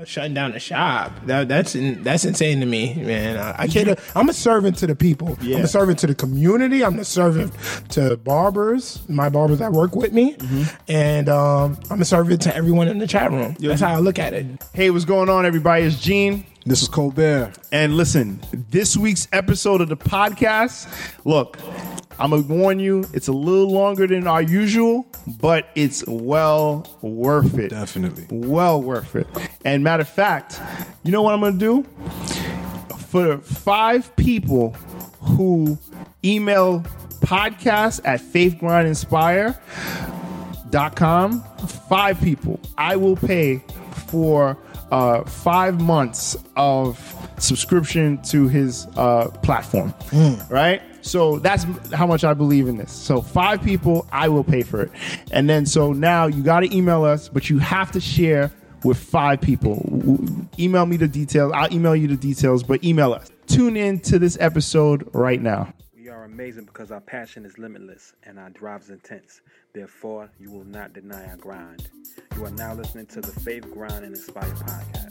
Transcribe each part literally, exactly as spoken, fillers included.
shutting down the shop. That, that's in, that's insane to me, man. I, I can't. I'm a servant to the people. Yeah. I'm a servant to the community. I'm a servant to barbers, my barbers that work with me, mm-hmm. and um, I'm a servant to everyone in the chat room. Yo, that's how I look at it. Hey, what's going on, everybody? It's Gene. This is Colbert. And listen, this week's episode of the podcast, look, I'm going to warn you, it's a little longer than our usual, but it's well worth it. Definitely. Well worth it. And matter of fact, you know what I'm going to do? For five people who email podcast at faith grind inspire dot com, five people, I will pay for uh, five months of subscription to his uh, platform, mm. right? So that's how much I believe in this. So five people, I will pay for it. And then so now you got to email us, but you have to share with five people. Email me the details. I'll email you the details, but email us. Tune in to this episode right now. We are amazing because our passion is limitless and our drive is intense. Therefore, you will not deny our grind. You are now listening to the Faith Grind and Inspire podcast.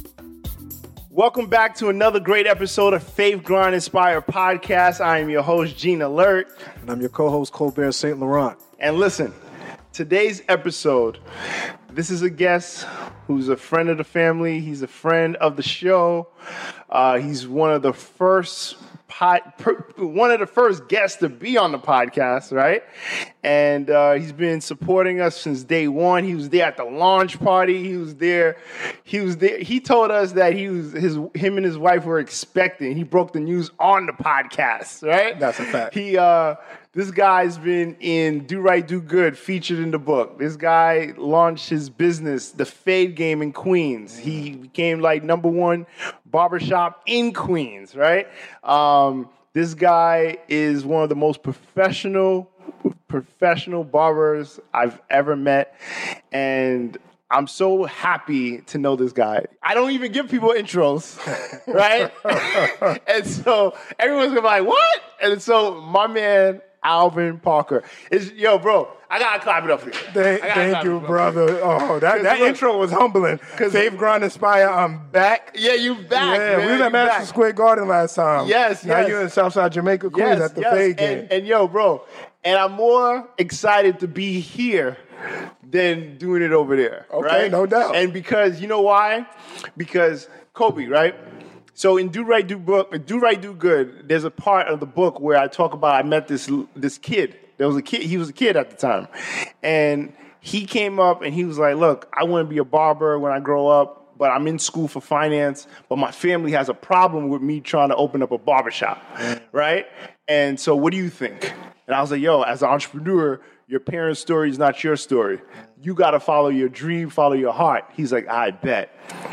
Welcome back to another great episode of Faith Grind Inspire podcast. I am your host, Gene Alert. And I'm your co-host, Colbert Saint Laurent. And listen, today's episode, this is a guest who's a friend of the family. He's a friend of the show. Uh, he's one of the first pod, per, one of the first guests to be on the podcast, right? And uh, he's been supporting us since day one. He was there at the launch party. He was there. He was there. He told us that he was his him and his wife were expecting. He broke the news on the podcast, right? That's a fact. He uh, this guy's been in Do Right, Do Good, featured in the book. This guy launched his business, The Fade Game in Queens. He became like number one barbershop in Queens, right? Um, this guy is one of the most professional, professional barbers I've ever met. And I'm so happy to know this guy. I don't even give people intros, right? And so everyone's gonna be like, what? And so my man, Alvin Parker. Is yo, bro, I gotta clap it up for you. Thank, thank you, brother. Oh, that, that intro was humbling. Faith Grind Inspire, I'm back. Yeah, you back. Yeah, man. we was at Madison back. Square Garden last time. Yes, now yes. you're in Southside Jamaica, Queens yes, at the yes. Fade Game. And, and yo, bro, and I'm more excited to be here than doing it over there. Okay, right? no doubt. And because, you know why? Because Kobe, right? So in Do Right, Do Book, Do Right, Do Good, there's a part of the book where I talk about I met this this kid. There was a kid. He was a kid at the time, and he came up and he was like, "Look, I want to be a barber when I grow up, but I'm in school for finance. But my family has a problem with me trying to open up a barbershop, right? And so, what do you think?" And I was like, "Yo, as an entrepreneur, your parents' story is not your story. You got to follow your dream, follow your heart." He's like, "I bet."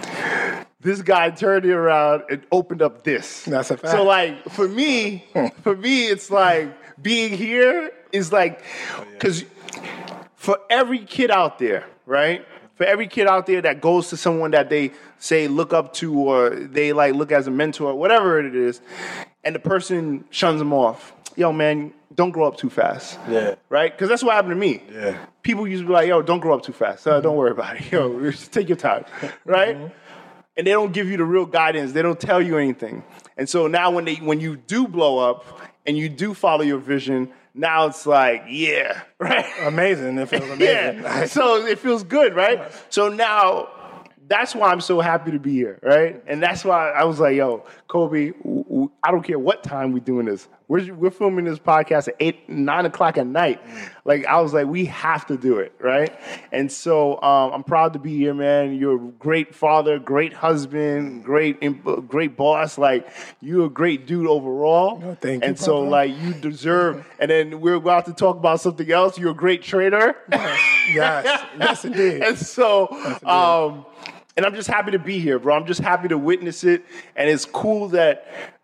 This guy turned it around and opened up this. That's a fact. So, like, for me, for me, it's like being here is like, because for every kid out there, right? For every kid out there that goes to someone that they say look up to or they like look as a mentor, whatever it is, and the person shuns them off. Yo, man, don't grow up too fast. Yeah. Right? Because that's what happened to me. Yeah. People used to be like, yo, don't grow up too fast. Uh, don't worry about it. Yo, just take your time. Right? Mm-hmm. And they don't give you the real guidance. They don't tell you anything. And so now when they when you do blow up and you do follow your vision, now it's like, yeah, right? Amazing. It feels amazing. Yeah. So it feels good, right? So now that's why I'm so happy to be here, right? And that's why I was like, yo, Kobe, w- w- I don't care what time we're doing this. We're, we're filming this podcast at eight, nine o'clock at night. Like, I was like, we have to do it, right? And so um, I'm proud to be here, man. You're a great father, great husband, great great boss. Like, you're a great dude overall. Oh, thank you, and so, brother. like, you deserve, and then we're about to talk about something else. You're a great trader. Yes, yes, indeed. And so, Yes, indeed. um, and I'm just happy to be here, bro. I'm just happy to witness it. And it's cool that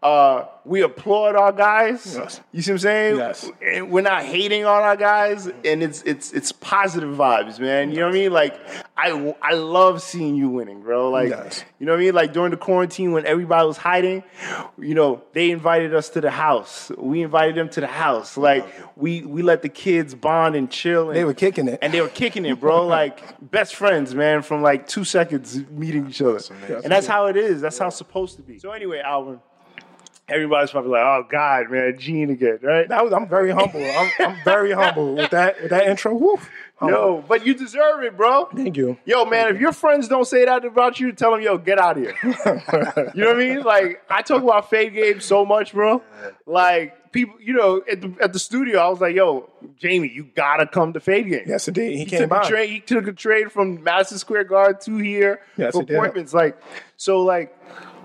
Uh, we applaud our guys. Yes. You see what I'm saying? Yes. And we're not hating on our guys, and it's it's it's positive vibes, man. You know what I mean? Like I I love seeing you winning, bro. Like Yes. you know what I mean? Like during the quarantine when everybody was hiding, you know, they invited us to the house. We invited them to the house. Like we we let the kids bond and chill. And, They were kicking it. and they were kicking it, bro. Like best friends, man. From like two seconds meeting each other, and that's how it is. That's how it's supposed to be. So anyway, Alvin. Everybody's probably like, "Oh God, man, Gene again," right? That was, I'm very humble. I'm, I'm very humble with that with that intro. Woof. Humble. Yo, but you deserve it, bro. Thank you. Yo, man, if your friends don't say that about you, tell them, yo, get out of here. You know what I mean? Like, I talk about Fade Game so much, bro. Like, people, you know, at the, at the studio, I was like, yo, Jamie, you gotta come to Fade Game. Yes, indeed. He, He came took, by. a trade, he took a trade from Madison Square Garden to here Yes, for he did. appointments. Like, so, like,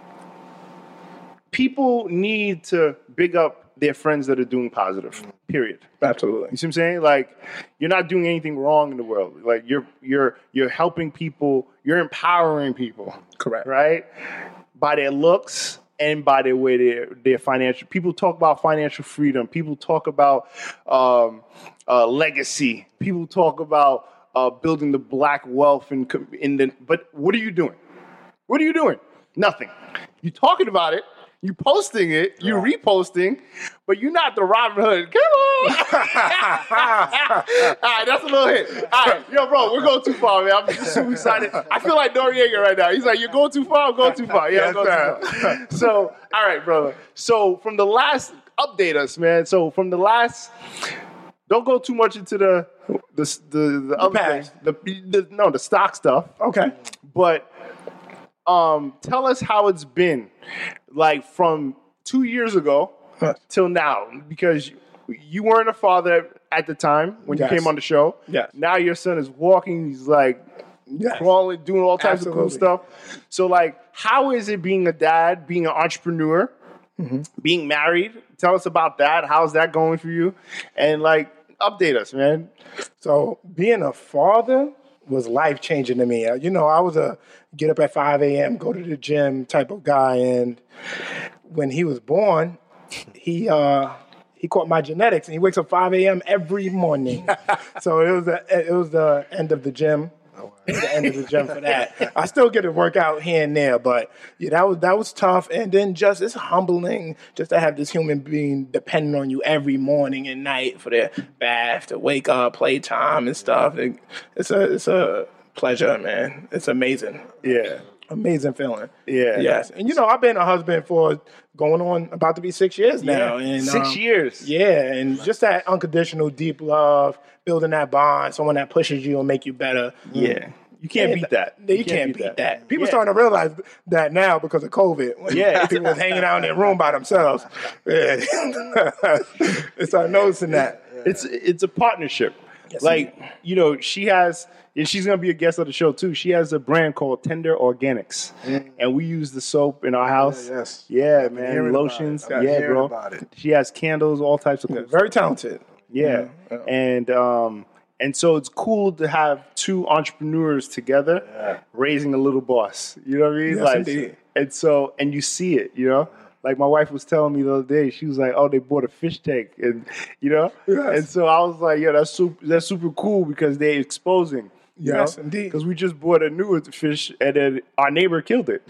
people need to big up their friends that are doing positive, period. Absolutely. You see what I'm saying? Like, you're not doing anything wrong in the world. Like, you're you're you're helping people. You're empowering people. Correct. Right? By their looks and by their way their their financial. People talk about financial freedom. People talk about um, uh, legacy. People talk about uh, building the black wealth in in the. But what are you doing? What are you doing? Nothing. You're talking about it. You posting it, you reposting, but you're not the Robin Hood. Come on. All right, that's a little hit. All right, yo, bro, we're going too far, man. I'm just super excited. I feel like Noriega right now. He's like, you're going too far, I'm going too far. Yeah, I'm going too far. So, all right, brother. So, from the last, update us, man. So, from the last, don't go too much into the the the, the other past. things. The, the no, the stock stuff. Okay. But um, tell us how it's been, like from two years ago Huh. till now, because you weren't a father at the time when Yes. you came on the show. Yes. Now your son is walking. He's like Yes. crawling, doing all types of cool Absolutely. stuff. So, like, how is it being a dad, being an entrepreneur, Mm-hmm. being married? Tell us about that. How's that going for you? And like, update us, man. So being a father was life changing to me. Uh, You know, I was a get up at five a.m., go to the gym type of guy, and when he was born, he uh, he caught my genetics, and he wakes up five a.m. every morning. So it was the it was the end of the gym. The end of the gym for that. I still get to work out here and there, but yeah, that was that was tough. And then just it's humbling just to have this human being depending on you every morning and night for their bath, to wake up, playtime and stuff. It, it's a it's a pleasure, man. It's amazing. Yeah. Amazing feeling. Yeah. Yes. And you know, I've been a husband for going on about to be six years now. Yeah. And Six um, years. Yeah, and just that unconditional, deep love, building that bond, someone that pushes you and make you better. Yeah. You can't And beat that. You, can't, beat that. People Yeah. starting to realize that now because of COVID. When Yeah. people was hanging out in their room by themselves. Yeah. They started noticing that. It's it's a partnership. Yes, like, you know, she has, and she's going to be a guest on the show too. She has a brand called Tender Organics. And we use the soap in our house. Yeah, yes. Yeah, been man. hearing about Lotions. it. I've been Yeah, hearing bro. about it. She has candles, all types of cool stuff. Very talented. Yeah. Yeah. And um and so it's cool to have two entrepreneurs together raising a little boss. You know what I mean? Yes, like indeed. and so and you see it, you know? Like my wife was telling me the other day, she was like, "Oh, they bought a fish tank," and you know, Yes. and so I was like, "Yeah, that's super, that's super cool because they're exposing." You Yes, know? indeed. Because we just bought a new fish, and then our neighbor killed it.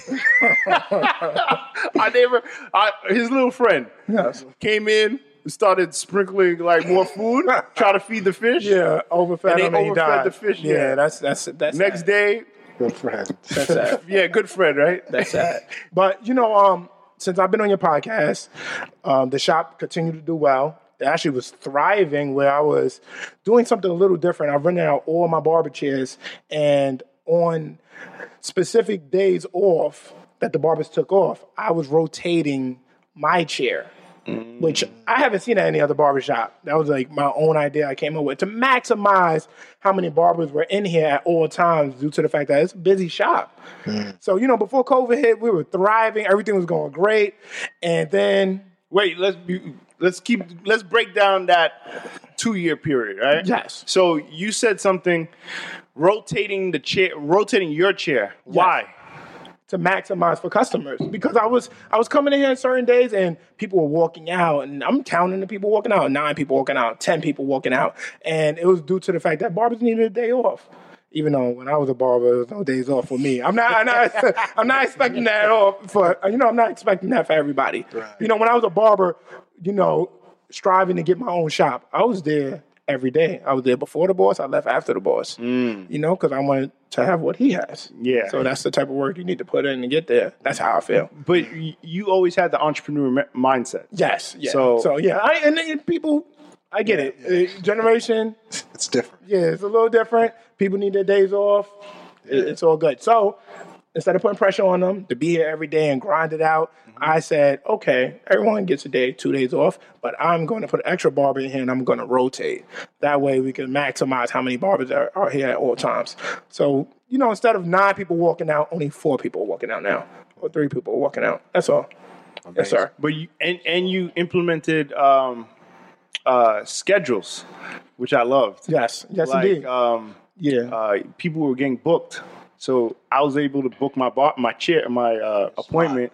Our neighbor, our, his little friend, Yes. came in, started sprinkling like more food, try to feed the fish. Yeah, overfed And they him and he overfed died. the fish, Yeah, yeah. that's that's that's Next sad. day, Good friend. That's sad. yeah, good friend, right? That's sad. But you know, um, since I've been on your podcast, um, the shop continued to do well. It actually was thriving where I was doing something a little different. I rented out all my barber chairs, and on specific days off that the barbers took off, I was rotating my chair, which I haven't seen at any other barbershop. That was like my own idea I came up with to maximize how many barbers were in here at all times due to the fact that it's a busy shop. So, you know, before COVID hit, we were thriving. Everything was going great. And then, Wait, let's be, let's keep let's break down that two year period, right? Yes. So you said something, rotating the chair, rotating your chair. Why? to maximize for customers because I was I was coming in here on certain days and people were walking out and I'm counting the people walking out, nine people walking out, ten people walking out, and it was due to the fact that barbers needed a day off. Even though when I was a barber, there was no days off for me. I'm not, I'm not, I'm not expecting that off for, you know, I'm not expecting that for everybody. Right. You know, when I was a barber, you know, striving to get my own shop, I was there every day. I was there before the boss. I left after the boss, mm. you know, because I wanted to have what he has. Yeah. So that's the type of work you need to put in to get there. That's how I feel. But you always had the entrepreneur mindset. Yes. Yeah. So, so yeah, I, and, and people, I get yeah, it. Yeah. Uh, generation. It's different. Yeah, it's a little different. People need their days off. Yeah. It's all good. So instead of putting pressure on them to be here every day and grind it out, mm-hmm. I said, okay, everyone gets a day, two days off, but I'm going to put an extra barber in here and I'm going to rotate. That way we can maximize how many barbers are, are here at all times. So, you know, instead of nine people walking out, only four people are walking out now, or three people are walking out. That's all. Amazing. Yes, sir. But you, and, and you implemented um, uh, schedules, which I loved. Yes, yes, like, indeed. Um, Yeah, uh, people were getting booked, so I was able to book my bar, my chair, my uh, appointment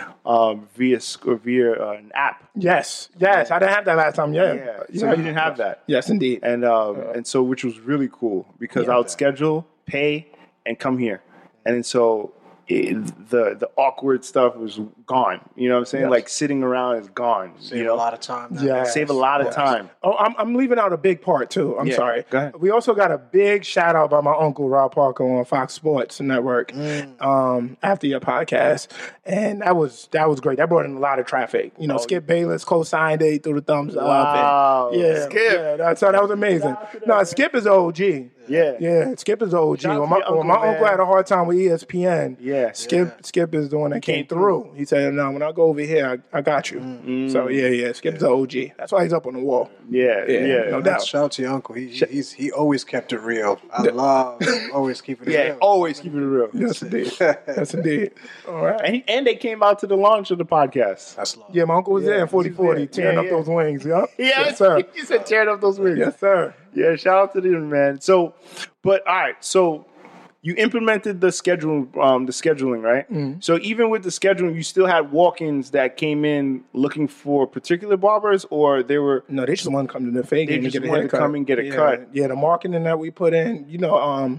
um, via via uh, an app. Yes, yes, I didn't have that last time. Yeah, yeah. So you didn't have that. Yes, indeed. And um, uh, and so which was really cool because yeah, I would schedule, pay, and come here, and then so. It, the the awkward stuff was gone. You know what I'm saying? Yes. Like sitting around is gone. Save you know? a lot of time. Yeah, save a lot of yes. time. Oh, I'm I'm leaving out a big part too. I'm yeah. sorry. Go ahead. We also got a big shout out by my uncle Rob Parker on Fox Sports Network mm. um, after your podcast, and that was that was great. That brought in a lot of traffic. You know, oh, Skip Bayless co-signed it, threw the thumbs wow. up. And, yeah, Skip. Yeah, that, so that was amazing. No, Skip is O G. Yeah, yeah. Skip is O G. When my, uncle, when my uncle had a hard time with E S P N, yeah, Skip yeah. Skip is the one that came, came through. through. He said, "No, when I go over here, I, I got you." Mm. So yeah, yeah. Skip's yeah. an O G. That's why he's up on the wall. Yeah, yeah, yeah. No doubt. Shout out to your uncle. He he, he's, he always kept it real. I love always keeping it yeah, real. Yeah, always keeping it real. Yes, indeed. Yes, indeed. All right. And, he, and they came out to the launch of the podcast. That's love. Yeah, my uncle was yeah, there in forty forty, tearing yeah, up yeah. those wings. Yep. Yeah, yes, sir. You said tearing up those wings. Yes, sir. Yeah, shout out to them, man. So, but all right, so you implemented the schedule, um, the scheduling, right? Mm-hmm. So even with the scheduling, you still had walk-ins that came in looking for particular barbers, or they were no, they just want to come to the fake they and just get a wanted haircut. to come and get a yeah. cut. Yeah, the marketing that we put in, you know, um,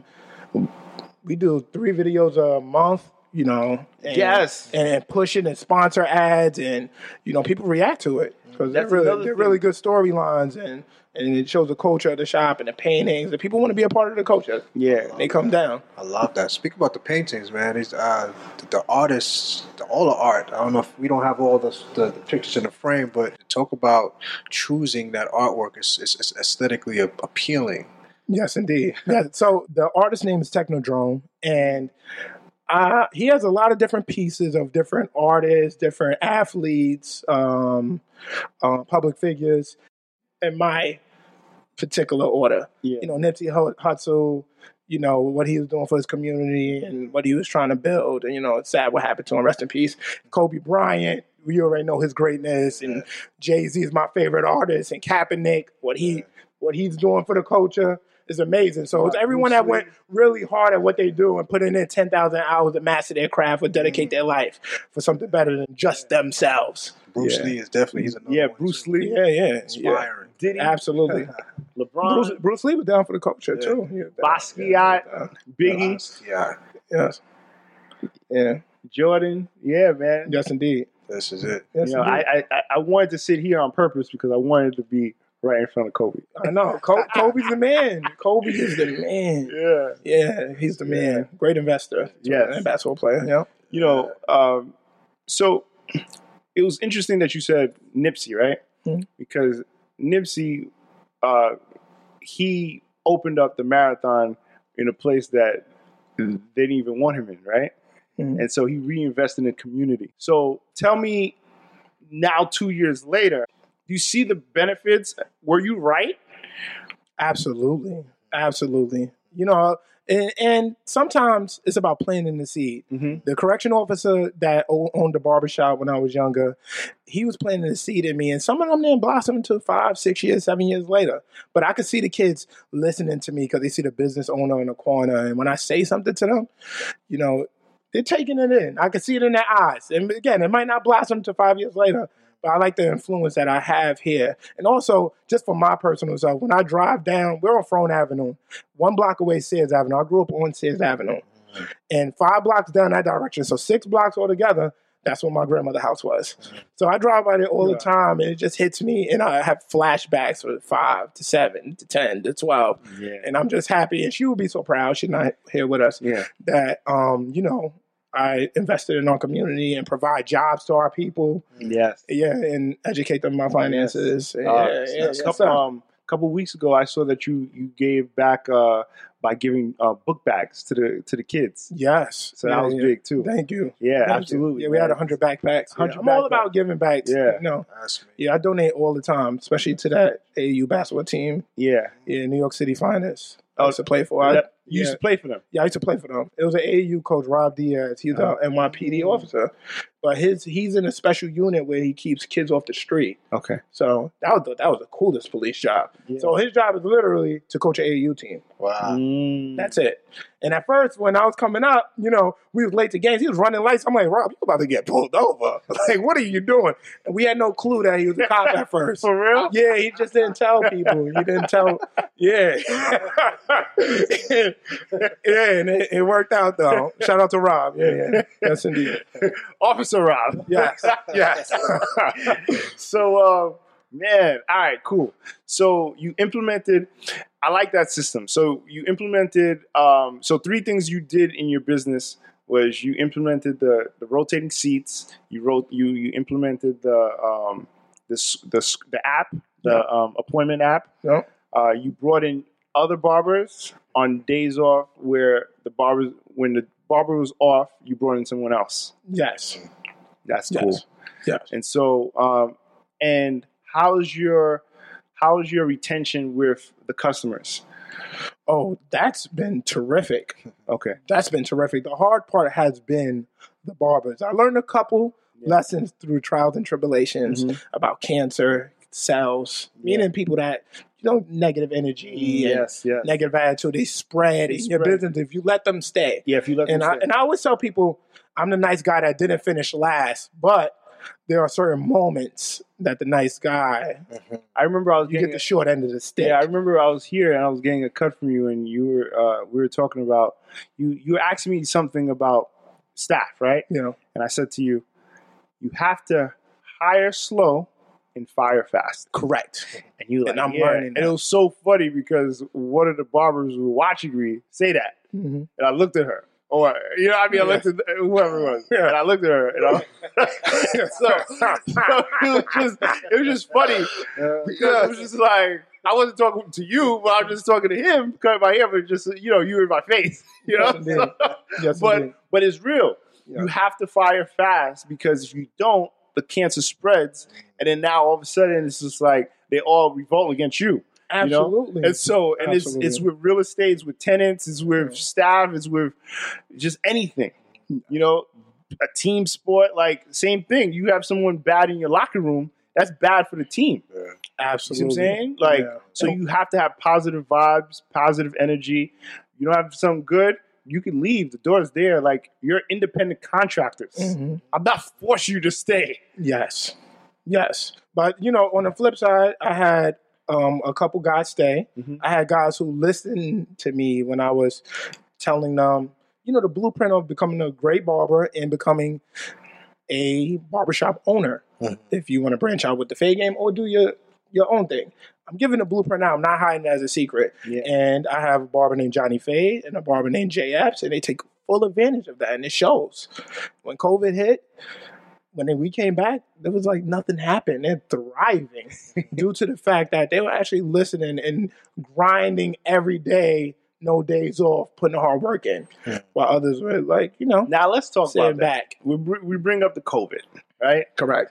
we do three videos a month. You know, and, yes, and pushing and sponsor ads, and you know, people react to it because they're really they're really good storylines, and and it shows the culture of the shop and the paintings. The people want to be a part of the culture. Yeah, they come down. I love that. Speak about the paintings, man. These uh, the, the artists, the, all the art. I don't know if we don't have all the, the, the pictures in the frame, but talk about choosing that artwork is is, is aesthetically appealing. Yes, indeed. Yeah. So the artist's name is Technodrome, and Uh, he has a lot of different pieces of different artists, different athletes, um, uh, public figures, in my particular order. Yeah. You know, Nipsey Hussle, you know, what he was doing for his community and what he was trying to build. And, you know, it's sad what happened to him. Rest in peace. Kobe Bryant, we already know his greatness. And Jay-Z is my favorite artist. And Kaepernick, what he what he's doing for the culture is amazing. So it's everyone that went really hard at what they do and put in their ten thousand hours to master their craft or dedicate their life for something better than just themselves. Bruce yeah. Lee is definitely, he's another Yeah, one Bruce too. Lee. Yeah, yeah. Inspiring. Yeah. Did he? Absolutely. LeBron. Bruce, Bruce Lee was down for the culture yeah. too. Yeah, Basquiat. Yeah. Biggie. Yeah. Yes. Yeah. Jordan. Yeah, man. Yes, indeed. This is it. Yes, you know, I, I I wanted to sit here on purpose because I wanted to be right in front of Kobe. I know. Kobe's the man. Kobe is the man. Yeah. Yeah, he's the man. Great investor. Yes. And basketball player. Yeah. You know, um, so it was interesting that you said Nipsey, right? Mm-hmm. Because Nipsey, uh, he opened up the marathon in a place that they didn't even want him in, right? Mm-hmm. And so he reinvested in the community. So tell me now, two years later, do you see the benefits? Were you right? Absolutely. Absolutely. You know, and, and sometimes it's about planting the seed. Mm-hmm. The correction officer that owned the barbershop when I was younger, he was planting the seed in me. And some of them didn't blossom until five, six years, seven years later. But I could see the kids listening to me because they see the business owner in the corner. And when I say something to them, you know, They're taking it in. I can see it in their eyes. And again, it might not blossom to five years later, but I like the influence that I have here. And also, just for my personal self, when I drive down, we're on Frone Avenue, one block away Sears Avenue. I grew up on Sears Avenue. And five blocks down that direction, so six blocks altogether, that's where my grandmother's house was. So I drive by there all yeah. the time, and it just hits me, and I have flashbacks from five to seven to ten to twelve. Yeah. And I'm just happy, and she would be so proud, she's not here with us, yeah. that, um, you know, I invested in our community and provide jobs to our people. Yes. Yeah, and educate them in my finances. Yes. Yeah, uh, yeah, yeah, a couple, um, couple weeks ago, I saw that you, you gave back uh, by giving uh, book bags to the to the kids. Yes. So yeah, that was yeah. big, too. Thank you. Yeah, Thank absolutely. You. Yeah, we had one hundred backpacks. one hundred yeah, I'm all about giving back. Yeah. You know, yeah, I donate all the time, especially to that A A U basketball team. Yeah. Yeah, New York City Finest. I Oh, used to play for. I, I, you yeah. used to play for them? Yeah, I used to play for them. It was an A A U coach, Rob Diaz. He's Oh. an N Y P D officer. But his he's in a special unit where he keeps kids off the street. Okay. So that was the, that was the coolest police job. Yeah. So his job is literally to coach an A A U team. Wow. Mm. That's it. And at first, when I was coming up, you know, we was late to games. He was running lights. I'm like, Rob, you about to get pulled over. Like, what are you doing? And we had no clue that he was a cop at first. For real? Yeah, he just didn't tell people. He didn't tell. Yeah. Yeah, and it, it worked out, though. Shout out to Rob. Yeah, yeah. Yes, indeed. Officer Rob. Yes, yes. So, uh, man, all right, cool. So you implemented, I like that system. So you implemented, um, so three things you did in your business was you implemented the, the rotating seats, you wrote, you, you implemented the, um, this, the, the app, the Yeah. um, appointment app. Yeah. Uh, you brought in other barbers on days off where the barbers, when the barber was off, you brought in someone else. Yes. That's Yes. cool. Yes. And so, um, and how's your how's your retention with the customers? Oh, that's been terrific. Okay. That's been terrific. The hard part has been the barbers. I learned a couple Yeah. lessons through trials and tribulations Mhm. about cancer, cells, Yeah. meaning people that, you know, negative energy and Yes, yes. negative attitude, they spread They in your spread. business if you let them stay. Yeah, if you let And them I, stay. and I always tell people, I'm the nice guy that didn't finish last, but there are certain moments that the nice guy, I remember I was you getting get the short end of the stick. Yeah, I remember I was here and I was getting a cut from you, and you were uh, we were talking about you. You were asking me something about staff, right? You know, And I said to you, you have to hire slow and fire fast. correct. And you like, And I'm yeah. learning And that. it was so funny because one of the barbers who were watching me say that, Mm-hmm. and I looked at her. Or, you know what I mean? I Yeah. looked at whoever it was. And I looked at her. And I, so, so it, was just, it was just funny. Because it was just like, I wasn't talking to you, but I was just talking to him. Because my hair was just, you know, you were in my face. You know? Yes, indeed. Yes, but, indeed. but it's real. Yeah. You have to fire fast because if you don't, the cancer spreads. And then now all of a sudden, it's just like they all revolt against you. You know? Absolutely. And so, and it's Absolutely. it's with real estate, it's with tenants, it's with staff, it's with just anything. You know, a team sport, like same thing. You have someone bad in your locker room, that's bad for the team. You see Absolutely. what I'm saying? Like, Yeah. so you have to have positive vibes, positive energy. You don't have something good, you can leave. The door's there. Like, you're independent contractors. Mhm. I'm not forcing you to stay. Yes. Yes. But, you know, on the flip side, I had um, a couple guys stay. Mhm. I had guys who listened to me when I was telling them, you know, the blueprint of becoming a great barber and becoming a barbershop owner. Mhm. If you want to branch out with the fade game or do your, your own thing. I'm giving the blueprint now. I'm not hiding it as a secret. Yeah. And I have a barber named Johnny Fade and a barber named Jay Epps, and they take full advantage of that, and it shows. When COVID hit, when we came back, there was like nothing happened. They're thriving due to the fact that they were actually listening and grinding every day, no days off, putting the hard work in, Yeah. while others were like, you know, Now, let's talk sitting about that. back. We, br- we bring up the COVID, right? Correct.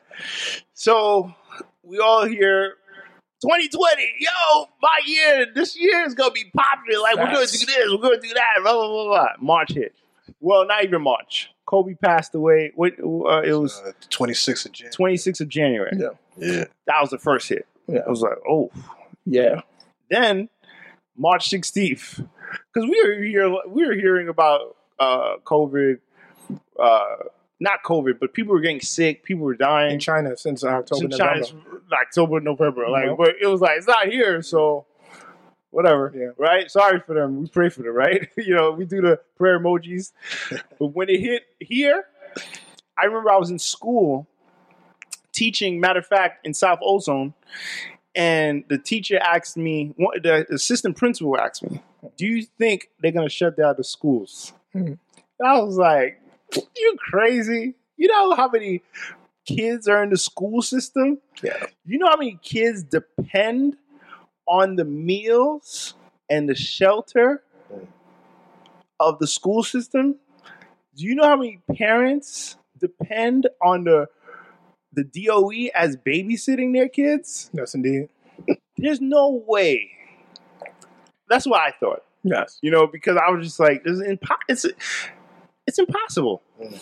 So we all hear twenty twenty, yo, my year, this year is gonna be popular. Like, we're gonna Facts. do this, we're gonna do that, blah blah blah blah. March hit. Well, not even March. Kobe passed away. What? Uh, it was Uh, twenty-sixth of January. twenty-sixth of January. Yeah. Yeah. That was the first hit. Yeah. I was like, oh. Yeah. Then March sixteenth, because we were here, we were hearing about uh, COVID uh, not COVID, but people were getting sick. People were dying. In China since October, In November. China's October, November. Like, Mhm. but it was like, it's not here, so whatever. Yeah. Right? Sorry for them. We pray for them, right? You know, we do the prayer emojis. But when it hit here, I remember I was in school teaching, matter of fact, in South Ozone, and the teacher asked me, one- the assistant principal asked me, do you think they're going to shut down the schools? Hmm. I was like, you crazy? You know how many kids are in the school system? Yeah. You know how many kids depend on the meals and the shelter of the school system? Do you know how many parents depend on the the D O E as babysitting their kids? Yes, indeed. There's no way. That's what I thought. Yes. You know, because I was just like, it's, impo- it's, it's impossible.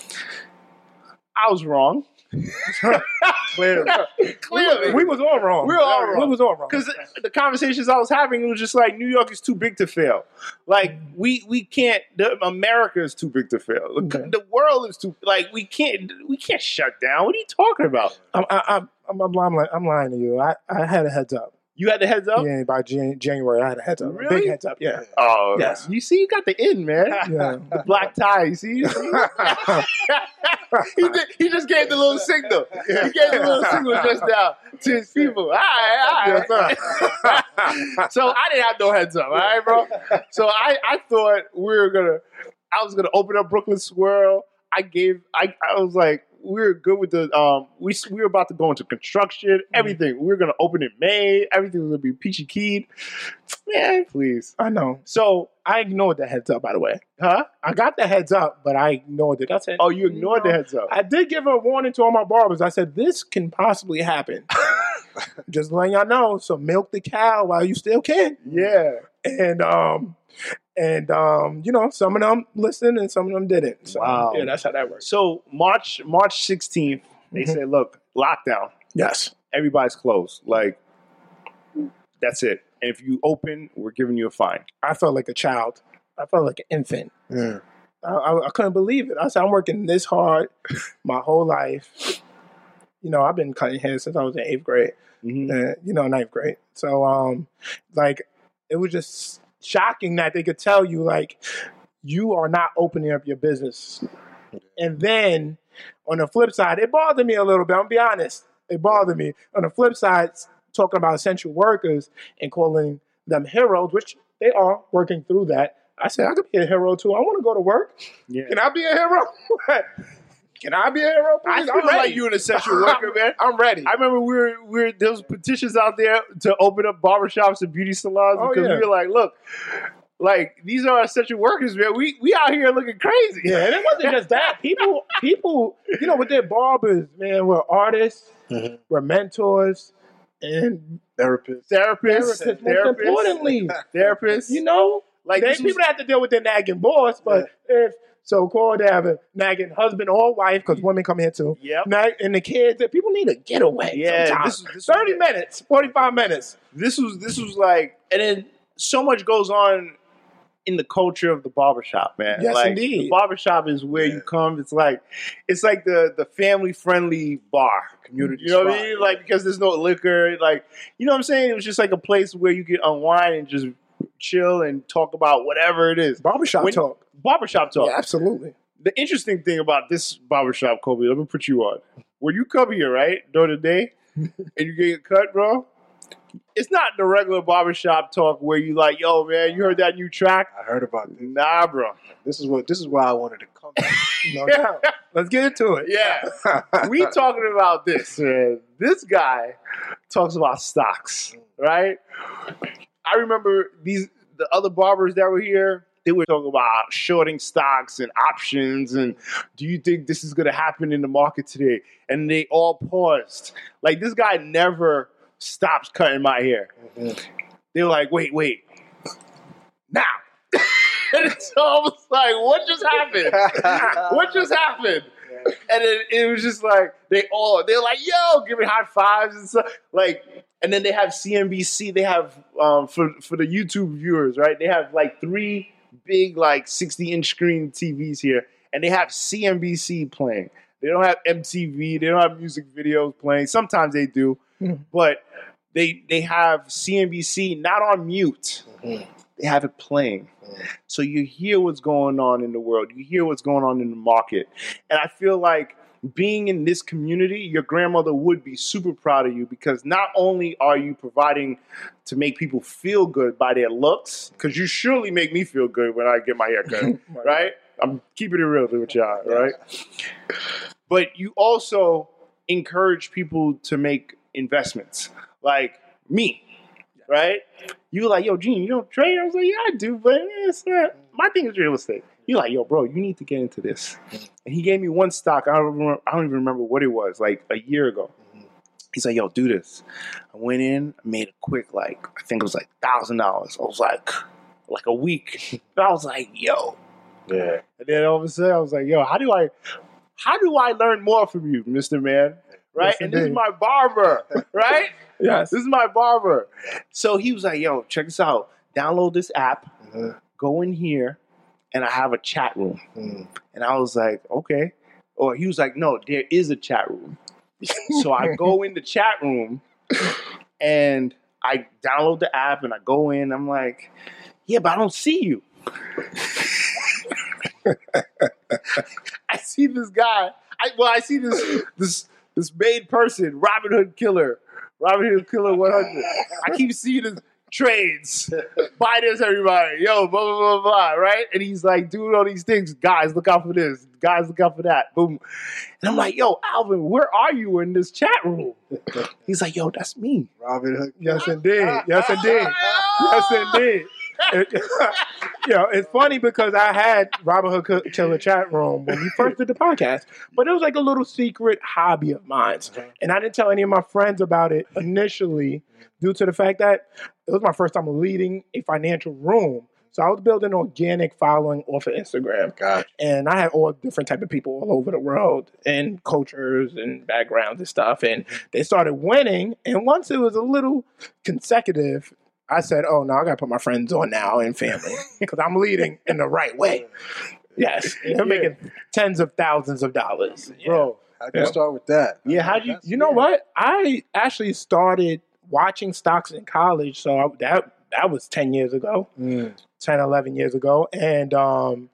I was wrong. Clearly. Clearly. We was all wrong. We were all wrong. We was all wrong. Because the conversations I was having, it was just like, New York is too big to fail. Like, we we can't, the, America is too big to fail. Okay. The world is too, like, we can't, we can't shut down. What are you talking about? I'm, I, I'm, I'm, I'm, lying, I'm lying to you. I, I had a heads up. You had the heads up? Yeah, by Jan- January, I had a heads up. A Really? big heads up, yeah. Oh, Yes. You see, you got the in, man. Yeah. The black tie, you see? You see? he, did, he just gave the little signal. He gave the little signal just now to his people. All right, all right. So I didn't have no heads up, all right, bro? So I, I thought we were going to, I was going to open up Brooklyn Swirl. I gave, I, I was like, we were good with the, um, we, we were about to go into construction, everything. We were going to open in May. Everything was going to be peachy keen. Man, please. I know. So, I ignored the heads up, by the way. huh? I got the heads up, but I ignored it. I said, Oh, you ignored know, the heads up. I did give a warning to all my barbers. I said, this can possibly happen. Just letting y'all know. So milk the cow while you still can. Yeah. And, um, and um, you know, some of them listened and some of them didn't. So, Wow. yeah, that's how that works. So March March sixteenth, they Mhm. said, look, lockdown. Yes. Everybody's closed. Like, that's it. And if you open, we're giving you a fine. I felt like a child. I felt like an infant. Yeah. I, I, I couldn't believe it. I said, I'm working this hard my whole life. You know, I've been cutting hair since I was in eighth grade. Mm-hmm. uh, you know, ninth grade. So, um, like, it was just shocking that they could tell you, like, you are not opening up your business. And then on the flip side, it bothered me a little bit. I'm gonna be honest. It bothered me. On the flip side, talking about essential workers and calling them heroes, which they are working through that. I said, I could be a hero too. I want to go to work. Yeah. Can I be a hero? Can I be a hero? I Please? feel I'm ready. like you an essential worker, man. I'm ready. I remember we were, we were there was petitions out there to open up barbershops and beauty salons Oh, because yeah. we were like, look, like these are essential workers, man. We we out here looking crazy. Yeah, and it wasn't just that. People, people, you know, with their barbers, man, were artists, Mhm. were mentors, and Therapist. Therapists, therapists. Most therapists, importantly, therapists. you know, like they this was- people that have to deal with their nagging boss, but if so-called they have a nagging husband or wife, because women come here too. Yep. Nag, and the kids, that people need a getaway. Yeah, sometimes. this- this- thirty minutes, forty-five minutes. this was this was like, and then so much goes on in the culture of the barbershop, man. Yes, like, indeed. The barbershop is where you come. It's like it's like the the family friendly bar. Community You know what I spot, mean? yeah. Like, because there's no liquor. Like, you know what I'm saying? It was just like a place where you could unwind and just chill and talk about whatever it is. Barbershop When- talk. Barbershop talk. Yeah, absolutely. The interesting thing about this barbershop, Kobe, let me put you on. When you come here, right, during the day, and you get cut, bro, it's not the regular barbershop talk where you like, yo, man, you heard that new track? I heard about this. Nah, bro. This is what this is why I wanted to come. No doubt. Let's get into it. Yeah. We talking about this, man. This guy talks about stocks, right? I remember these the other barbers that were here, they were talking about shorting stocks and options and do you think this is going to happen in the market today? And they all paused. Like, this guy never stops cutting my hair. Mhm. They were like, wait, wait. Now. And so I was like, what just happened? What just happened? And then it was just like, they all, they're like, yo, giving high fives and stuff. Like, and then they have C N B C, they have, um, for, for the YouTube viewers, right? They have like three big, like sixty inch screen T Vs here. and they have C N B C playing. They don't have M T V. They don't have music videos playing. Sometimes they do, mm-hmm. but they they have C N B C not on mute. Mm-hmm. They have it playing. Mm-hmm. So you hear what's going on in the world. You hear what's going on in the market. And I feel like being in this community, your grandmother would be super proud of you because not only are you providing to make people feel good by their looks, because you surely make me feel good when I get my hair cut, right? I'm keeping it real with y'all, right? But you also encourage people to make investments, like me, right? You like, yo, Gene, you don't trade? I was like, yeah, I do, but it's not. My thing is real estate. You're like, yo, bro, you need to get into this. And he gave me one stock. I don't, remember, I don't even remember what it was, like a year ago. He's like, yo, do this. I went in, I made a quick, like, I think it was like one thousand dollars. I was like, like a week. And I was like, yo. Yeah. And then all of a sudden, I was like, yo, how do I, how do I learn more from you, Mister Man? Right? Yes, and this is my barber, right? Yes. This is my barber. So he was like, yo, check this out. Download this app. Mm-hmm. Go in here. And I have a chat room. Mm. And I was like, okay. Or he was like, no, there is a chat room. So I go in the chat room and I download the app and I go in. I'm like, yeah, but I don't see you. I see this guy. I, well, I see this this this main person, Robin Hood Killer. Robin Hood Killer one hundred. I keep seeing this. Trades, buy this, everybody, yo, blah, blah, blah, blah, right? And he's like doing all these things. Guys, look out for this. Guys, look out for that. Boom. And I'm like, yo, Alvin, where are you in this chat room? He's like, yo, that's me. Robin Hood. Yes, indeed. Yes, indeed. Yes, indeed. It, you know, it's funny because I had Robin Hood Killer chat room when we first did the podcast, but it was like a little secret hobby of mine. And I didn't tell any of my friends about it initially due to the fact that it was my first time leading a financial room. So I was building an organic following off of Instagram. Gotcha. And I had all different type of people all over the world and cultures and backgrounds and stuff. And they started winning. And once it was a little consecutive, I said, oh, no, I got to put my friends on now and family because I'm leading in the right way. Yes. They're yeah. making tens of thousands of dollars. Yeah. Bro, how'd you yeah. start with that? Yeah, how'd you, you know what? I actually started watching stocks in college. So I, that that was ten years ago, mm. ten, eleven years ago. And um,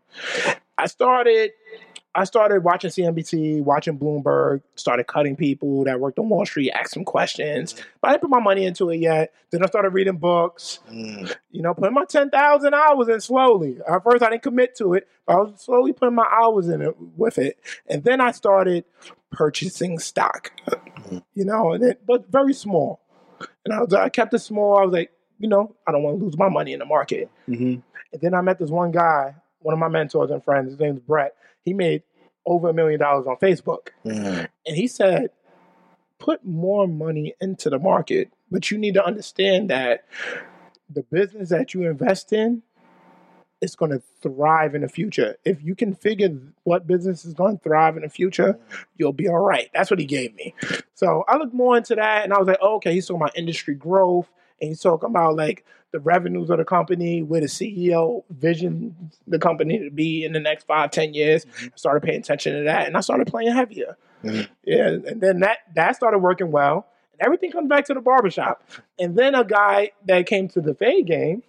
I started... I started watching C N B C, watching Bloomberg, started cutting people that worked on Wall Street, asked some questions. But I didn't put my money into it yet. Then I started reading books, mm. you know, putting my ten thousand hours in slowly. At first, I didn't commit to it. But I was slowly putting my hours in it with it. And then I started purchasing stock, mm. you know, and it, but very small. And I, was, I kept it small. I was like, you know, I don't want to lose my money in the market. Mm-hmm. And then I met this one guy, one of my mentors and friends. His name's Brett. He made over a million dollars on Facebook. Mm. And he said, put more money into the market, but you need to understand that the business that you invest in is going to thrive in the future. If you can figure what business is going to thrive in the future, you'll be all right. That's what he gave me. So I looked more into that and I was like, oh, okay, he's talking about industry growth. And he's talking about like the revenues of the company, where the C E O visions the company to be in the next five, ten years. Mm-hmm. I started paying attention to that, and I started playing heavier. Mm-hmm. Yeah, and then that that started working well, and everything comes back to the barbershop. And then a guy that came to the Fade game,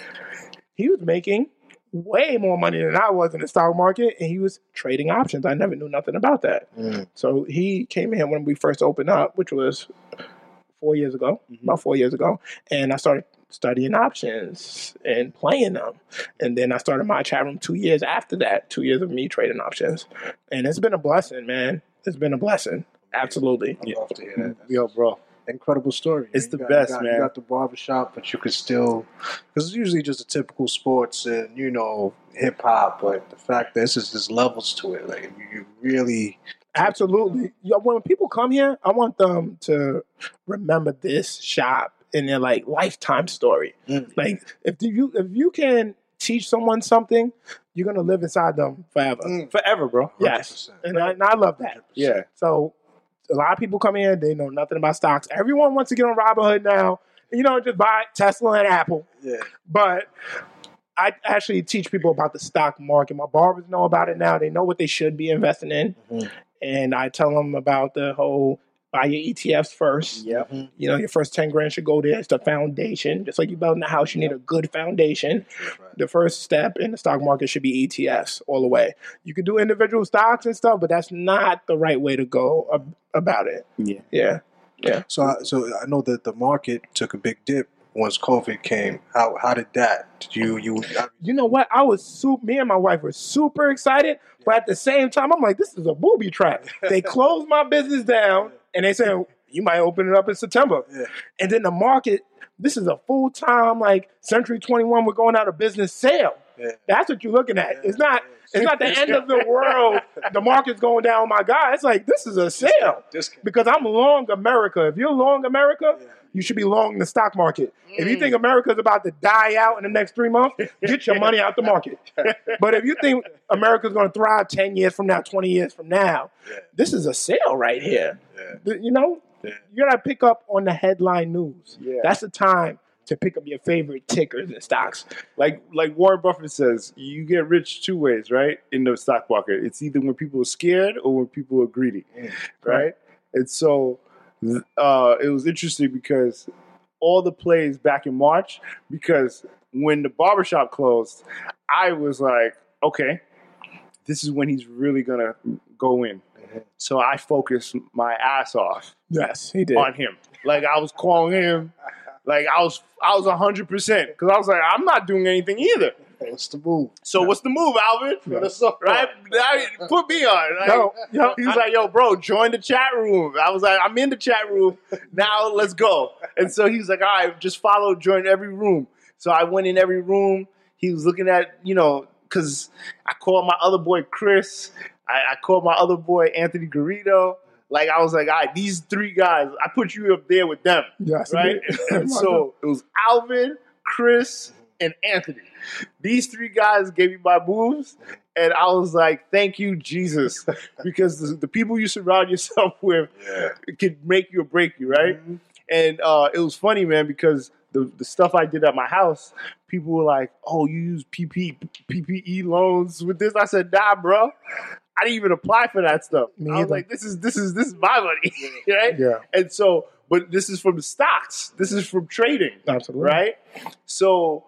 he was making way more money than I was in the stock market, and he was trading options. I never knew nothing about that. Mm. So he came in when we first opened up, which was four years ago, mm-hmm. about four years ago, and I started studying options and playing them. And then I started my chat room two years after that, two years of me trading options. And it's been a blessing, man. It's been a blessing. Absolutely. I love to hear that. That's Yo, bro. Incredible story. It's you the got, best, you got, man. You got the barbershop, but you could still, because it's usually just a typical sports and, you know, hip hop, but the fact that this is, there's levels to it. Like, you, you really... Absolutely. Yo, when people come here, I want them to remember this shop in their like lifetime story. Mm. Like if you if you can teach someone something, you're gonna live inside them forever. Mm. Forever, bro. Yes, and I, and I love that. one hundred percent. Yeah. So a lot of people come in, they know nothing about stocks. Everyone wants to get on Robinhood now. You know, just buy Tesla and Apple. Yeah. But I actually teach people about the stock market. My barbers know about it now. They know what they should be investing in. Mm-hmm. And I tell them about the whole buy your E T Fs first. Yep. Mm-hmm. You know, your first ten grand should go there. It's the foundation. Just like you building a house, you need a good foundation. Right. The first step in the stock market should be E T Fs all the way. You can do individual stocks and stuff, but that's not the right way to go ab- about it. Yeah. Yeah. Yeah. So, I, so I know that the market took a big dip once COVID came. How how did that? Did you you? You know what? I was super. Me and my wife were super excited, but at the same time, I'm like, this is a booby trap. They closed my business down, and they said you might open it up in September. Yeah. And then the market. This is a full time like Century twenty-one. We're going out of business sale. Yeah. That's what you're looking at. Yeah. It's not. It's not the end of the world. The market's going down. My God, it's like this is a sale because I'm long America. If you're long America, yeah. you should be long the stock market. Mm. If you think America's about to die out in the next three months, get your money out the market. But if you think America's going to thrive ten years from now, twenty years from now, yeah. this is a sale right here. Yeah. You know, yeah. you gotta pick up on the headline news. Yeah. That's the time to pick up your favorite tickers and stocks. Like like Warren Buffett says, you get rich two ways, right? In the stock market. It's either when people are scared or when people are greedy, mm, right? And so uh, it was interesting because all the plays back in March, because when the barbershop closed, I was like, okay, this is when he's really going to go in. Mm-hmm. So I focused my ass off yes, he did. on him. Like I was calling him. Like I was, I was a hundred percent because I was like, I'm not doing anything either. What's the move? So what's the move, Alvin? Yeah. Right? Now, put me on. Like, yo, yo, he was like, yo, bro, join the chat room. I was like, I'm in the chat room. Now let's go. And so he was like, all right, just follow, join every room. So I went in every room. He was looking at, you know, because I called my other boy, Chris. I, I called my other boy, Anthony Garrido. Like, I was like, all right, these three guys, I put you up there with them, yes, right? And so it was Alvin, Chris, and Anthony. These three guys gave me my moves, and I was like, thank you, Jesus, because the, the people you surround yourself with yeah. can make you or break you, right? Mm-hmm. And uh, it was funny, man, because the, the stuff I did at my house, people were like, oh, you use P P, P P E loans with this? I said, nah, bro. I didn't even apply for that stuff. Me I was either. like, this is this is this is my money, right? Yeah. And so, but this is from the stocks. This is from trading. Absolutely. Right? So,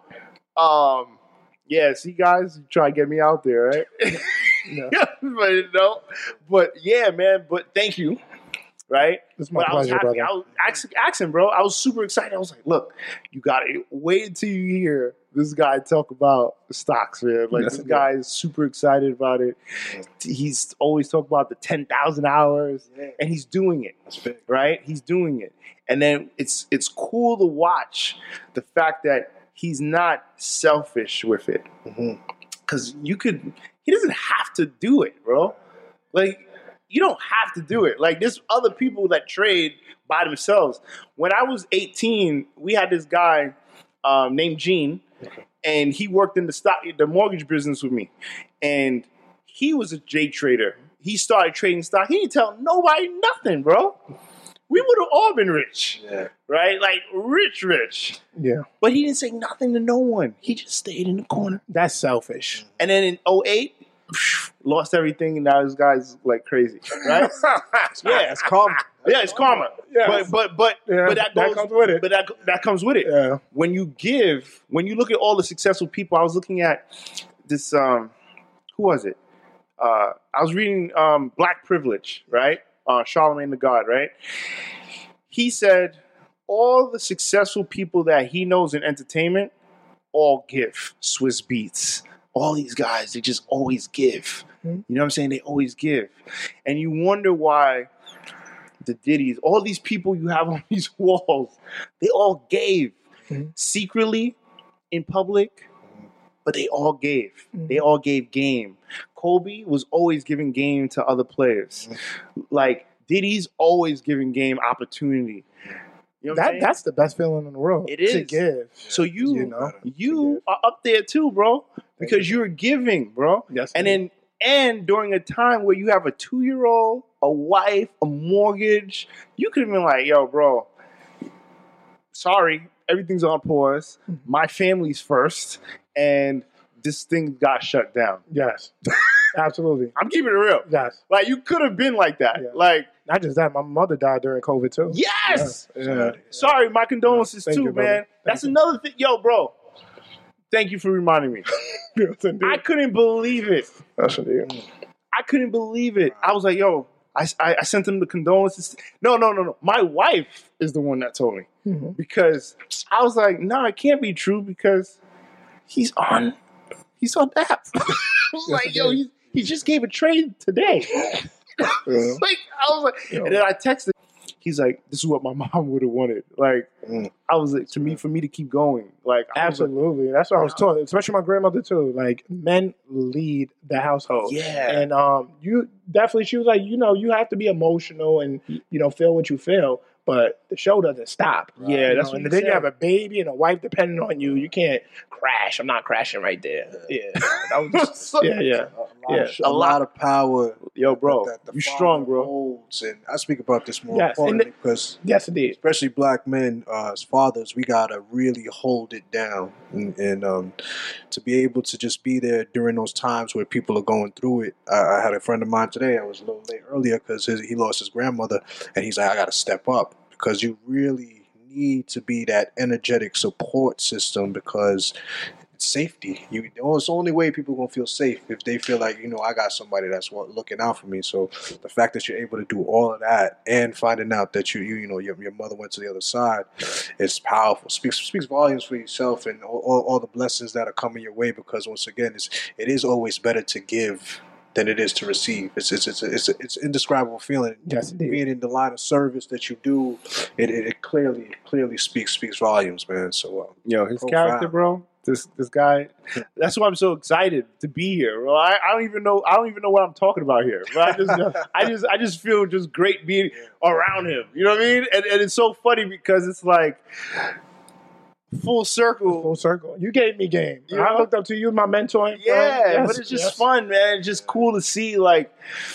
um, yeah, see guys, you try to get me out there, right? Yeah. but no, but yeah, man, but thank you. Right? It's my but pleasure, I was happy. brother. I was asking, asking, bro. I was super excited. I was like, look, you gotta wait until you hear this guy talk about stocks, man. Like, yes, this guy is super excited about it. Yeah. He's always talking about the ten thousand hours, yeah. and he's doing it, right? He's doing it. And then it's it's cool to watch the fact that he's not selfish with it. Because mm-hmm. you could, he doesn't have to do it, bro. Like, you don't have to do it. Like, there's other people that trade by themselves. When I was eighteen, we had this guy um, named Gene, and he worked in the stock, the mortgage business with me. And he was a day trader. He started trading stock. He didn't tell nobody nothing, bro. We would have all been rich, yeah. right? Like, rich, rich. Yeah. But he didn't say nothing to no one. He just stayed in the corner. That's selfish. And then in oh eight, lost everything, and now this guy's like crazy, right? yeah, it's karma. Yeah, it's karma. Yes. But but but yeah, but that, goes, that comes with it. But that that comes with it. Yeah. When you give, when you look at all the successful people, I was looking at this. Um, who was it? Uh, I was reading um, Black Privilege, right? Uh, Charlemagne the God, right? He said all the successful people that he knows in entertainment all give Swiss Beats. All these guys, they just always give. Mm-hmm. You know what I'm saying? They always give. And you wonder why the Diddy's, all these people you have on these walls, they all gave mm-hmm. secretly in public, but they all gave. Mm-hmm. They all gave game. Kobe was always giving game to other players. Mm-hmm. Like, Diddy's always giving game opportunity. You know that that's the best feeling in the world. It is to give. So you you, know, you are up there too, bro, because you're giving, bro. Yes. And then and during a time where you have a two year old, a wife, a mortgage, you could have been like, "Yo, bro, sorry, everything's on pause. My family's first. and this thing got shut down. Yes. Absolutely. I'm keeping it real. Yes. Like, you could have been like that. Yeah. Like, not just that, my mother died during COVID too. yes. Yeah. Yeah. Sorry, my condolences Thank too, you, brother. man. Thank That's you. another thing. Yo, bro. Thank you for reminding me. Yes, indeed. I couldn't believe it. That's indeed. I couldn't believe it. I was like, yo, I, I, I sent him the condolences. No, no, no, no. My wife is the one that told me. Mm-hmm. Because I was like, no, it can't be true because he's on he's on the app. I was Yes, like, yo, it he, he just gave a trade today. Yeah. Like, I was like, Yo. and then I texted. He's like, this is what my mom would have wanted. Like, Mm. I was like, to me, for me to keep going. Like, I was like, Absolutely. That's what I was taught, especially my grandmother too. Like, men lead the household. Yeah. And um you definitely she was like, you know, you have to be emotional and you know, feel what you feel, but the show doesn't stop. Yeah, You that's know, what and you then you said. have a baby and a wife depending on you. You can't crash. I'm not crashing right there. Yeah. That was just, yeah, yeah. A lot, Yeah. of, a lot of power. yo, bro, that the you father strong, bro. holds. And I speak about this more Yes, and importantly because Yes, indeed. especially black men uh, as fathers, we gotta really hold it down, and, and um, to be able to just be there during those times where people are going through it. I, I had a friend of mine today. I was a little late earlier because he lost his grandmother, and he's like, "I gotta step up because you really need to be that energetic support system because." It's safety. You, it's the only way people are gonna feel safe if they feel like, you know, I got somebody that's wa- looking out for me. So the fact that you're able to do all of that and finding out that you, you, you know, your, your mother went to the other side, it's powerful. Speaks speaks volumes for yourself and all, all, all the blessings that are coming your way. Because once again, it's it is always better to give than it is to receive. It's it's it's it's, it's an indescribable feeling. Yes, indeed. Being in the line of service that you do, it it, it clearly clearly speaks speaks volumes, man. So uh, Yo, his Profound. character, bro. This this guy. That's why I'm so excited to be here, bro. I, I don't even know. I don't even know what I'm talking about here. But I just, I just, I just feel just great being around him. You know what I mean? And, and it's so funny because it's like full circle. Full circle. You gave me game. You I know? looked up to you, my mentor. and friend. Yeah, Yes, but it's just yes. fun, man. It's just cool to see, like,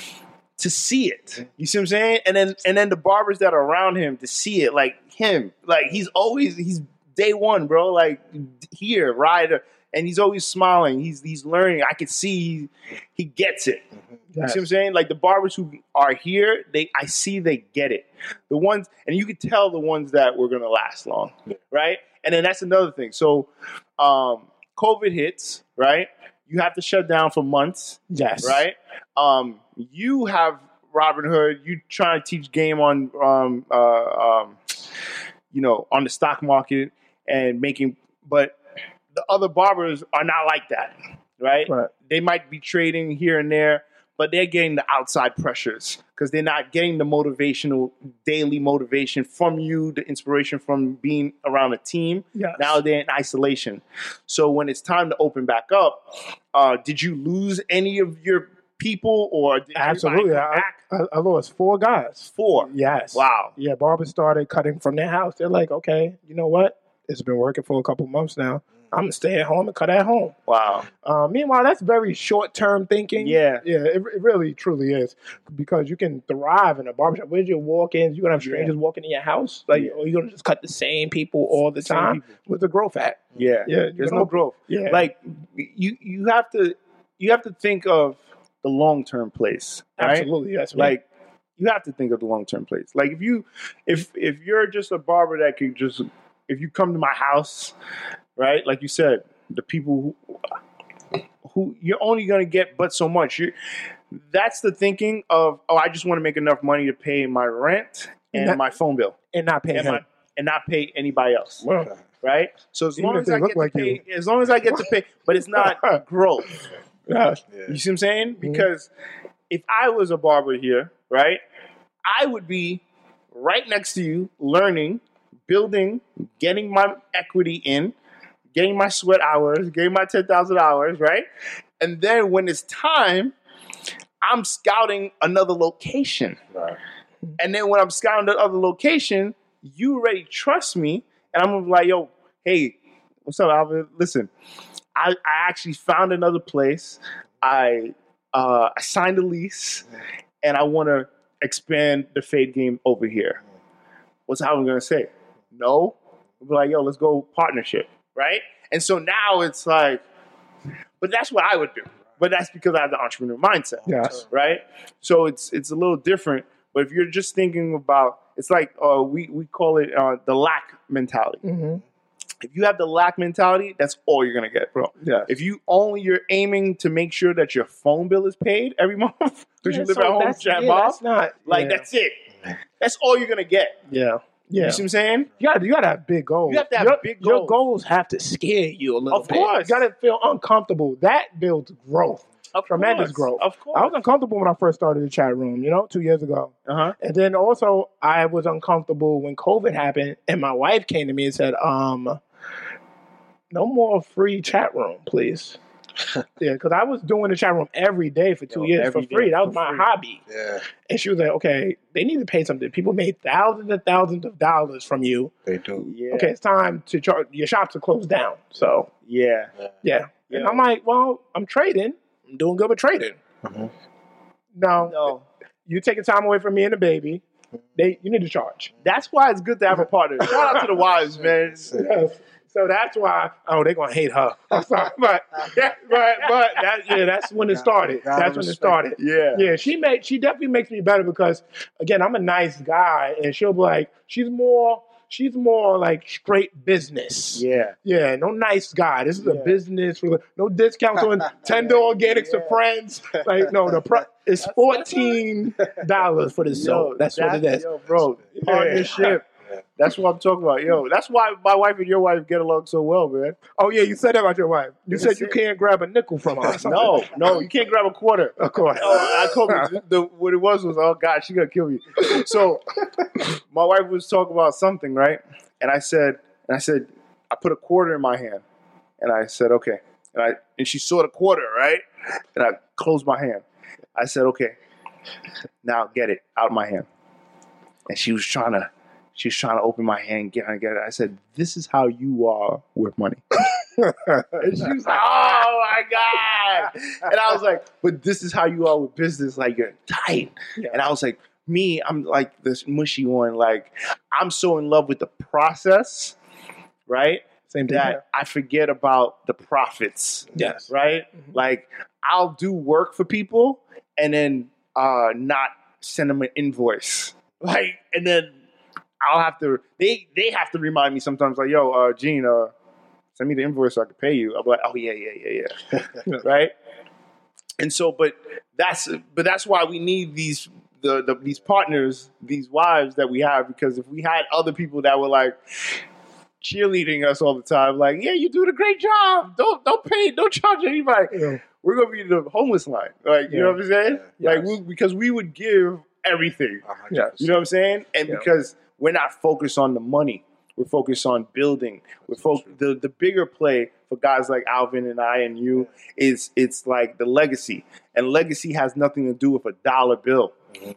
to see it. You see what I'm saying? And then, and then the barbers that are around him to see it, like him, like he's always he's day one, bro. Like here, rider, and he's always smiling. He's he's learning. I could see he, he gets it. You Yes. see what I'm saying? Like the barbers who are here, they I see they get it. The ones, and you could tell the ones that were gonna last long, right? And then that's another thing. So, um, COVID hits, right? You have to shut down for months, Yes. right? Um, you have Robin Hood. You trying to teach game on, um, uh, um, you know, on the stock market and making, but the other barbers are not like that, right? Right. They might be trading here and there, but they're getting the outside pressures because they're not getting the motivational daily motivation from you, the inspiration from being around a team. Yes. Now they're in isolation. So when it's time to open back up, uh, did you lose any of your people or did everybody Absolutely. come I, back? I, I lost four guys. Four. Yes. Wow. Yeah, barbers started cutting from their house. They're like, okay, you know what? It's been working for a couple months now. I'm gonna stay at home and cut at home. Wow. Uh, meanwhile, that's very short-term thinking. Yeah. yeah, it, it really, truly is because you can thrive in a barbershop. Where's your walk-ins? You're gonna have strangers walking in your house, like, Yeah. or you're gonna just cut the same people all the Same time. people. With the growth at? Yeah. Yeah, you There's know- no growth. Yeah, Like you you have to you have to think of the long-term place, right? absolutely. Yes, Like you have to think of the long-term place. Like if you if if you're just a barber that could just if you come to my house, right? Like you said, the people who, who you're only going to get but so much. You that's the thinking of, oh, I just want to make enough money to pay my rent and That- my phone bill and not paying and, him. my, and not pay anybody else, Well, right? So as Even long if as they I look get like to pay, you. as long as I get to pay, but it's not growth. yes. You see what I'm saying? Because if I was a barber here, right, I would be right next to you, learning, building, getting my equity in, getting my sweat hours, getting my ten thousand hours, right? And then when it's time, I'm scouting another location. Right. And then when I'm scouting the other location, you already trust me. And I'm gonna be like, yo, hey, what's up, Alvin? Listen, I, I actually found another place. I uh, I signed a lease, and I want to expand the fade game over here. What's Alvin gonna say? No. We'll be like, yo, let's go partnership, right? And so now it's like, but that's what I would do. But that's because I have the entrepreneur mindset. Yes. Right? So it's it's a little different. But if you're just thinking about, it's like uh, we, we call it uh, the lack mentality. Mm-hmm. If you have the lack mentality, that's all you're going to get, bro. Yes. If you only, you're aiming to make sure that your phone bill is paid every month because Yeah, you live so at home, that's- chat yeah, Bob, that's not like yeah. that's it. That's all you're going to get. Yeah. Yeah. You see what I'm saying? You gotta, you gotta have big goals. You have to have your, big Your goals. goals have to scare you a little Of bit. course. You gotta feel uncomfortable. That builds growth. Of Tremendous course. growth. Of course. I was uncomfortable when I first started the chat room, you know, two years ago. Uh-huh. And then also I was uncomfortable when COVID happened and my wife came to me and said, um, no more free chat room, please. Yeah, because I was doing the chat room every day for two Yo, years for every free. day That was for my free. hobby. Yeah, And she was like, okay, they need to pay something. People made thousands and thousands of dollars from you. they do. Yeah. Okay, it's time to charge. Your shops are closed down. So, Yeah. yeah. And Yeah. I'm like, well, I'm trading. I'm doing good with trading. Mhm. No, No. you taking time away from me and the baby. They, you need to charge. That's why it's good to have a partner. Shout out to the wives, man. Yes. So that's why. Oh, they're gonna hate her. I'm sorry, but yeah, but but that yeah, that's when it started. Gotta That's when it respect started. Yeah. Yeah, she made she definitely makes me better because again, I'm a nice guy, and she'll be like, she's more she's more like straight business. Yeah. Yeah, no nice guy. This is a Yeah. business. No discounts on Tender Organics to friends. Like no, the pri- it's fourteen dollars for the soap. That's what it is. Yo, bro, partnership. That's what I'm talking about. Yo, that's why my wife and your wife get along so well, man. Oh yeah, you said that about your wife. You Yes, said you sir. can't grab a nickel from her. or something. No, no, you can't grab a quarter. of course. Oh, I told you the, what it was was, oh God, she gonna kill me. So my wife was talking about something, right? And I said, and I said, I put a quarter in my hand, and I said, okay, and I and she saw the quarter, right? And I closed my hand. I said, okay, now get it out of my hand. And she was trying to, she was trying to open my hand, get it, get it. I said, this is how you are with money. And she was like, oh my God. And I was like, but this is how you are with business. Like, you're tight. Yeah. And I was like, me, I'm like this mushy one. Like, I'm so in love with the process, right? Same thing. That I forget about the profits, Yes. right? Mhm. Like, I'll do work for people and then uh, not send them an invoice. Like, and then I'll have to, they they have to remind me sometimes, like, yo, uh, Gene, uh, send me the invoice so I can pay you. I'm like, oh yeah, yeah, yeah, yeah, right? And so, but that's but that's why we need these the, the these partners, these wives that we have, because if we had other people that were like cheerleading us all the time, like, yeah, you're doing a great job. Don't don't pay, don't charge anybody. Yeah. We're gonna be the homeless line, like you Yeah. know what I'm saying? Yeah. Like we, because we would give everything. A hundred Yeah. percent. You know what I'm saying? And Yeah. because we're not focused on the money, we're focused on building. We're fo- the the bigger play for guys like Alvin and I and you is it's like the legacy, and legacy has nothing to do with a dollar bill.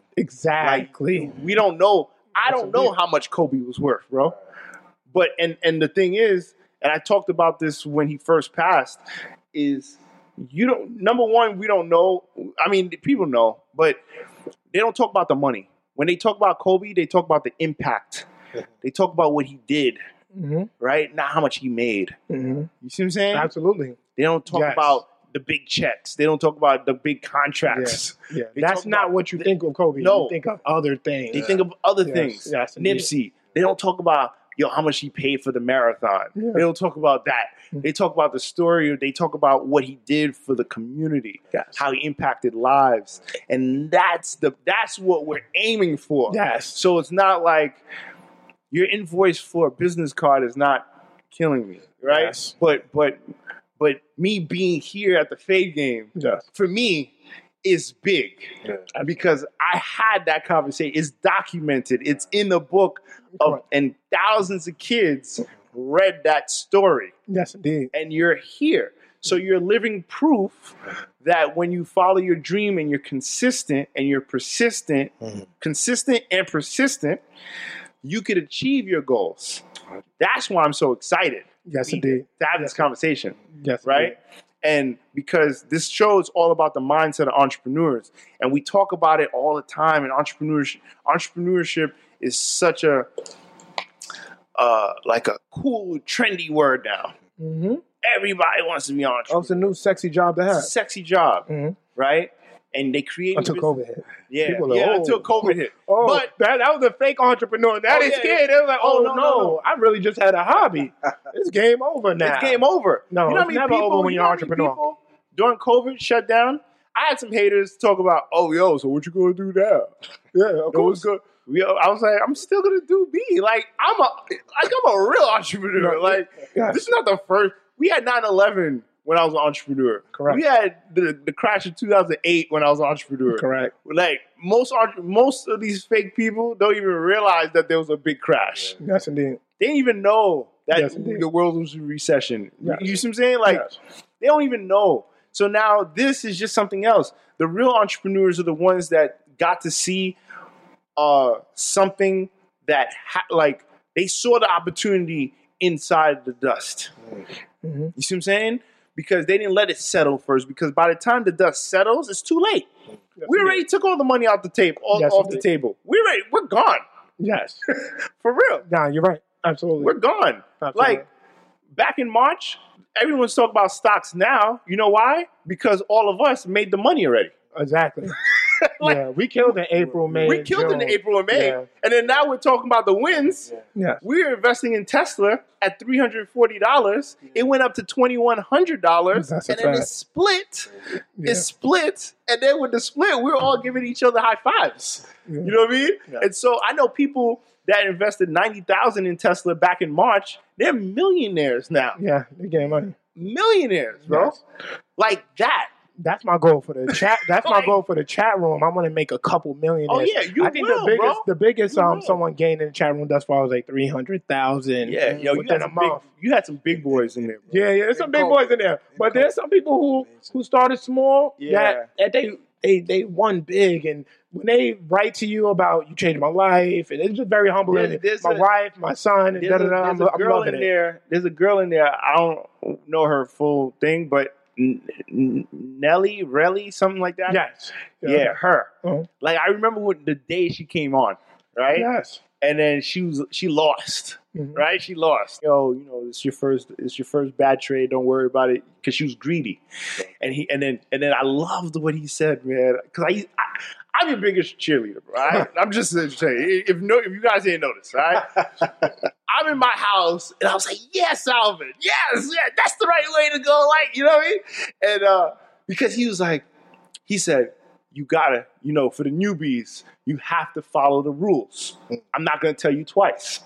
Exactly. We don't know. I That's don't know it. how much Kobe was worth, bro. But and and the thing is, and I talked about this when he first passed, is you don't. Number one, we don't know. I mean, people know, but they don't talk about the money. When they talk about Kobe, they talk about the impact. They talk about what he did, Mm-hmm. right? Not how much he made. Mm-hmm. You see what I'm saying? Absolutely. They don't talk Yes. about the big checks. They don't talk about the big contracts. Yeah. They That's talk not about- what you think of Kobe. No. You think of other things. They think of other Yes. things. Yes, indeed. Nipsey. They don't talk about yo how much he paid for the marathon. Yeah. They don't talk about that. Mm. They talk about the story. They talk about what he did for the community. Yes. How he impacted lives, and that's the that's what we're aiming for. Yes. So it's not like your invoice for a business card is not killing me, right? Yes. But but but me being here at the Fade game Yes. for me is big Yeah. because I had that conversation. It's documented. It's in the book of, and thousands of kids read that story, Yes, indeed. and you're here. So you're living proof that when you follow your dream and you're consistent and you're persistent, Mhm. consistent and persistent, you could achieve your goals. That's why I'm so excited Yes, indeed. to have this conversation, Yes, right? And because this show is all about the mindset of entrepreneurs, and we talk about it all the time. And entrepreneurship, entrepreneurship is such a uh, like a cool, trendy word now. Mm-hmm. everybody wants to be an Oh, entrepreneur. it's a new sexy job to It's a have. sexy job, Mhm. right? And they created Until business- COVID hit. Yeah, People are like, yeah, oh. until COVID hit. Oh, But that, that was a fake entrepreneur. Now Oh, they yeah, scared. They was like, oh, Oh, no, no, no, no. I really just had a hobby. It's game over now. it's game over. No, you know how it's many never people, over when you you're know an how many entrepreneur. people during COVID shut down? I had some haters talk about, oh, yo, so what you gonna do now? Yeah, of It was good. Yo, I was like, I'm still gonna do me. Like I'm a, like I'm a real entrepreneur. No, Like yeah. this is not the first. We had nine eleven when I was an entrepreneur. Correct. We had the, the crash in two thousand eight when I was an entrepreneur. Correct. Like most entre- most of these fake people don't even realize that there was a big crash. Yes, indeed. They didn't even know that Yes, indeed. the world was in recession. Yes. You see what I'm saying? Like Yes. they don't even know. So now this is just something else. The real entrepreneurs are the ones that got to see uh, something that ha- like they saw the opportunity inside the dust. Mhm. You see what I'm saying? Because they didn't let it settle first. Because by the time the dust settles, it's too late. Yes, We indeed. already took all the money out the table, all, Yes, off the indeed. table. We're ready. We're gone Yes. for real. Nah, you're right. Absolutely. We're gone. Absolutely. Like back in March, everyone's talking about stocks now. You know why? Because all of us made the money already. Exactly. Like, yeah, we killed in April, May. we and killed June. in April and May. Yeah. And then now we're talking about the wins. Yeah. We're investing in Tesla at three hundred forty dollars. It went up to twenty-one hundred dollars. That's a And then it fact. split. Yeah. It split. And then with the split, we're all giving each other high fives. Yeah. You know what I mean? Yeah. And so I know people that invested ninety thousand dollars in Tesla back in March. They're millionaires now. Yeah, they getting money. Millionaires, bro. Yes. Like that. That's my goal for the chat. That's my Like- goal for the chat room. I want to make a couple million. Oh, yeah, you I think will, the biggest, bro. the biggest You um, will. someone gained in the chat room thus far was like three hundred thousand. Yeah, yo, you within had, a some big, month. you had some big boys in there. Bro. Yeah, yeah, there's some big COVID. boys in there, but there's some people who who started small. Yeah. that, that they they they won big, and when they write to you about you changed my life, and it's just very humbling. There's- there's my a- wife, my son, and There's, da a, da da. there's I'm, a I'm girl loving in it. there. There's a girl in there. I don't know her full thing, but N- N- Nelly, Relly, something like that. Yes. yeah, her. Uh-huh. Like I remember when the day she came on, right? Yes. And then she was she lost, Mhm. right? She lost. Yo, you know, it's your first it's your first bad trade. Don't worry about it, because she was greedy. And he and then and then I loved what he said, man. Because I, I I'm your biggest cheerleader, bro. I, I'm just saying, if no, if you guys didn't notice, right? I'm in my house and I was like, yes, Alvin, yes, yeah, that's the right way to go. Like, you know what I mean? And uh, because he was like, he said, you gotta, you know, for the newbies, you have to follow the rules. I'm not gonna tell you twice.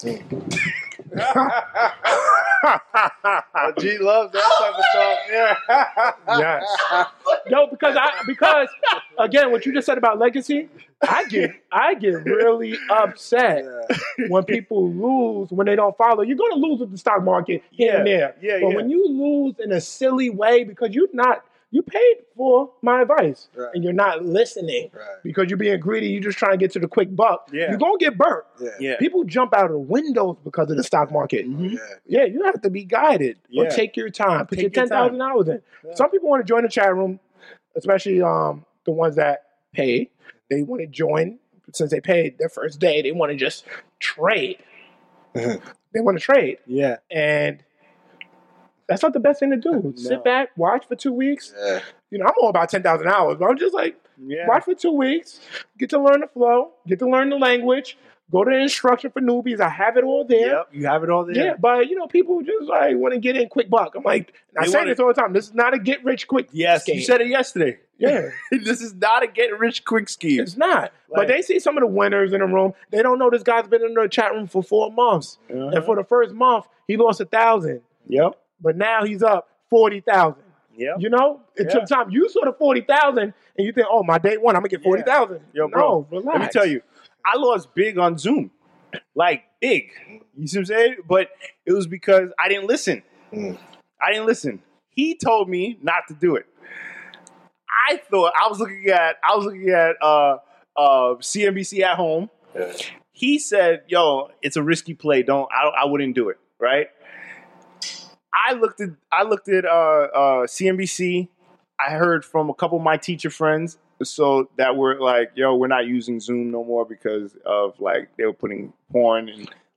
G loves that type of talk. Yeah. Yes. Yo, because I because again, what you just said about legacy, I get I get really upset when people lose when they don't follow. You're gonna lose with the stock market here and Yeah, there. yeah, but yeah. when you lose in a silly way because you're not you paid for my advice Right. and you're not listening Right. because you're being greedy, you're just trying to get to the quick buck. Yeah. You're gonna get burnt. Yeah. Yeah. People jump out of the windows because of the stock market. Mhm. Yeah. Yeah, you have to be guided. Or Yeah. take your time. Put Take your your ten thousand hours in. Some people want to join the chat room, especially um the ones that pay. They want to join since they paid their first day. They want to just trade. They want to trade, Yeah. and that's not the best thing to do. No. Sit back, watch for two weeks. Yeah. You know, I'm all about ten thousand hours, but I'm just like Yeah. watch for two weeks, get to learn the flow, get to learn the language, go to the instruction for newbies. I have it all there. Yep. You have it all there. Yeah, but you know, people just like want to get in quick buck. I'm like, I They say wanna- this all the time. This is not a get rich quick. Yes. scheme. You said it yesterday. Yeah, This is not a get rich quick scheme. it's not. but Like- they see some of the winners in the room. They don't know this guy's been in the chat room for four months, Uh-huh. and for the first month he lost a thousand, Yep. but now he's up forty thousand. Yep. You know, until Yeah. the time you saw the forty thousand, and you think, oh, my day one, I'm gonna get forty thousand. Yo, bro, no, relax. let me tell you, I lost big on Zoom. Like, big. You see what I'm saying? But it was because I didn't listen. Mm. I didn't listen. He told me not to do it. I thought I was looking at I was looking at uh uh C N B C at home. Yeah. He said, "Yo, it's a risky play. Don't I, I wouldn't do it." Right? I looked at I looked at uh, uh, C N B C. I heard from a couple of my teacher friends, so that were like, "Yo, we're not using Zoom no more because of like they were putting porn and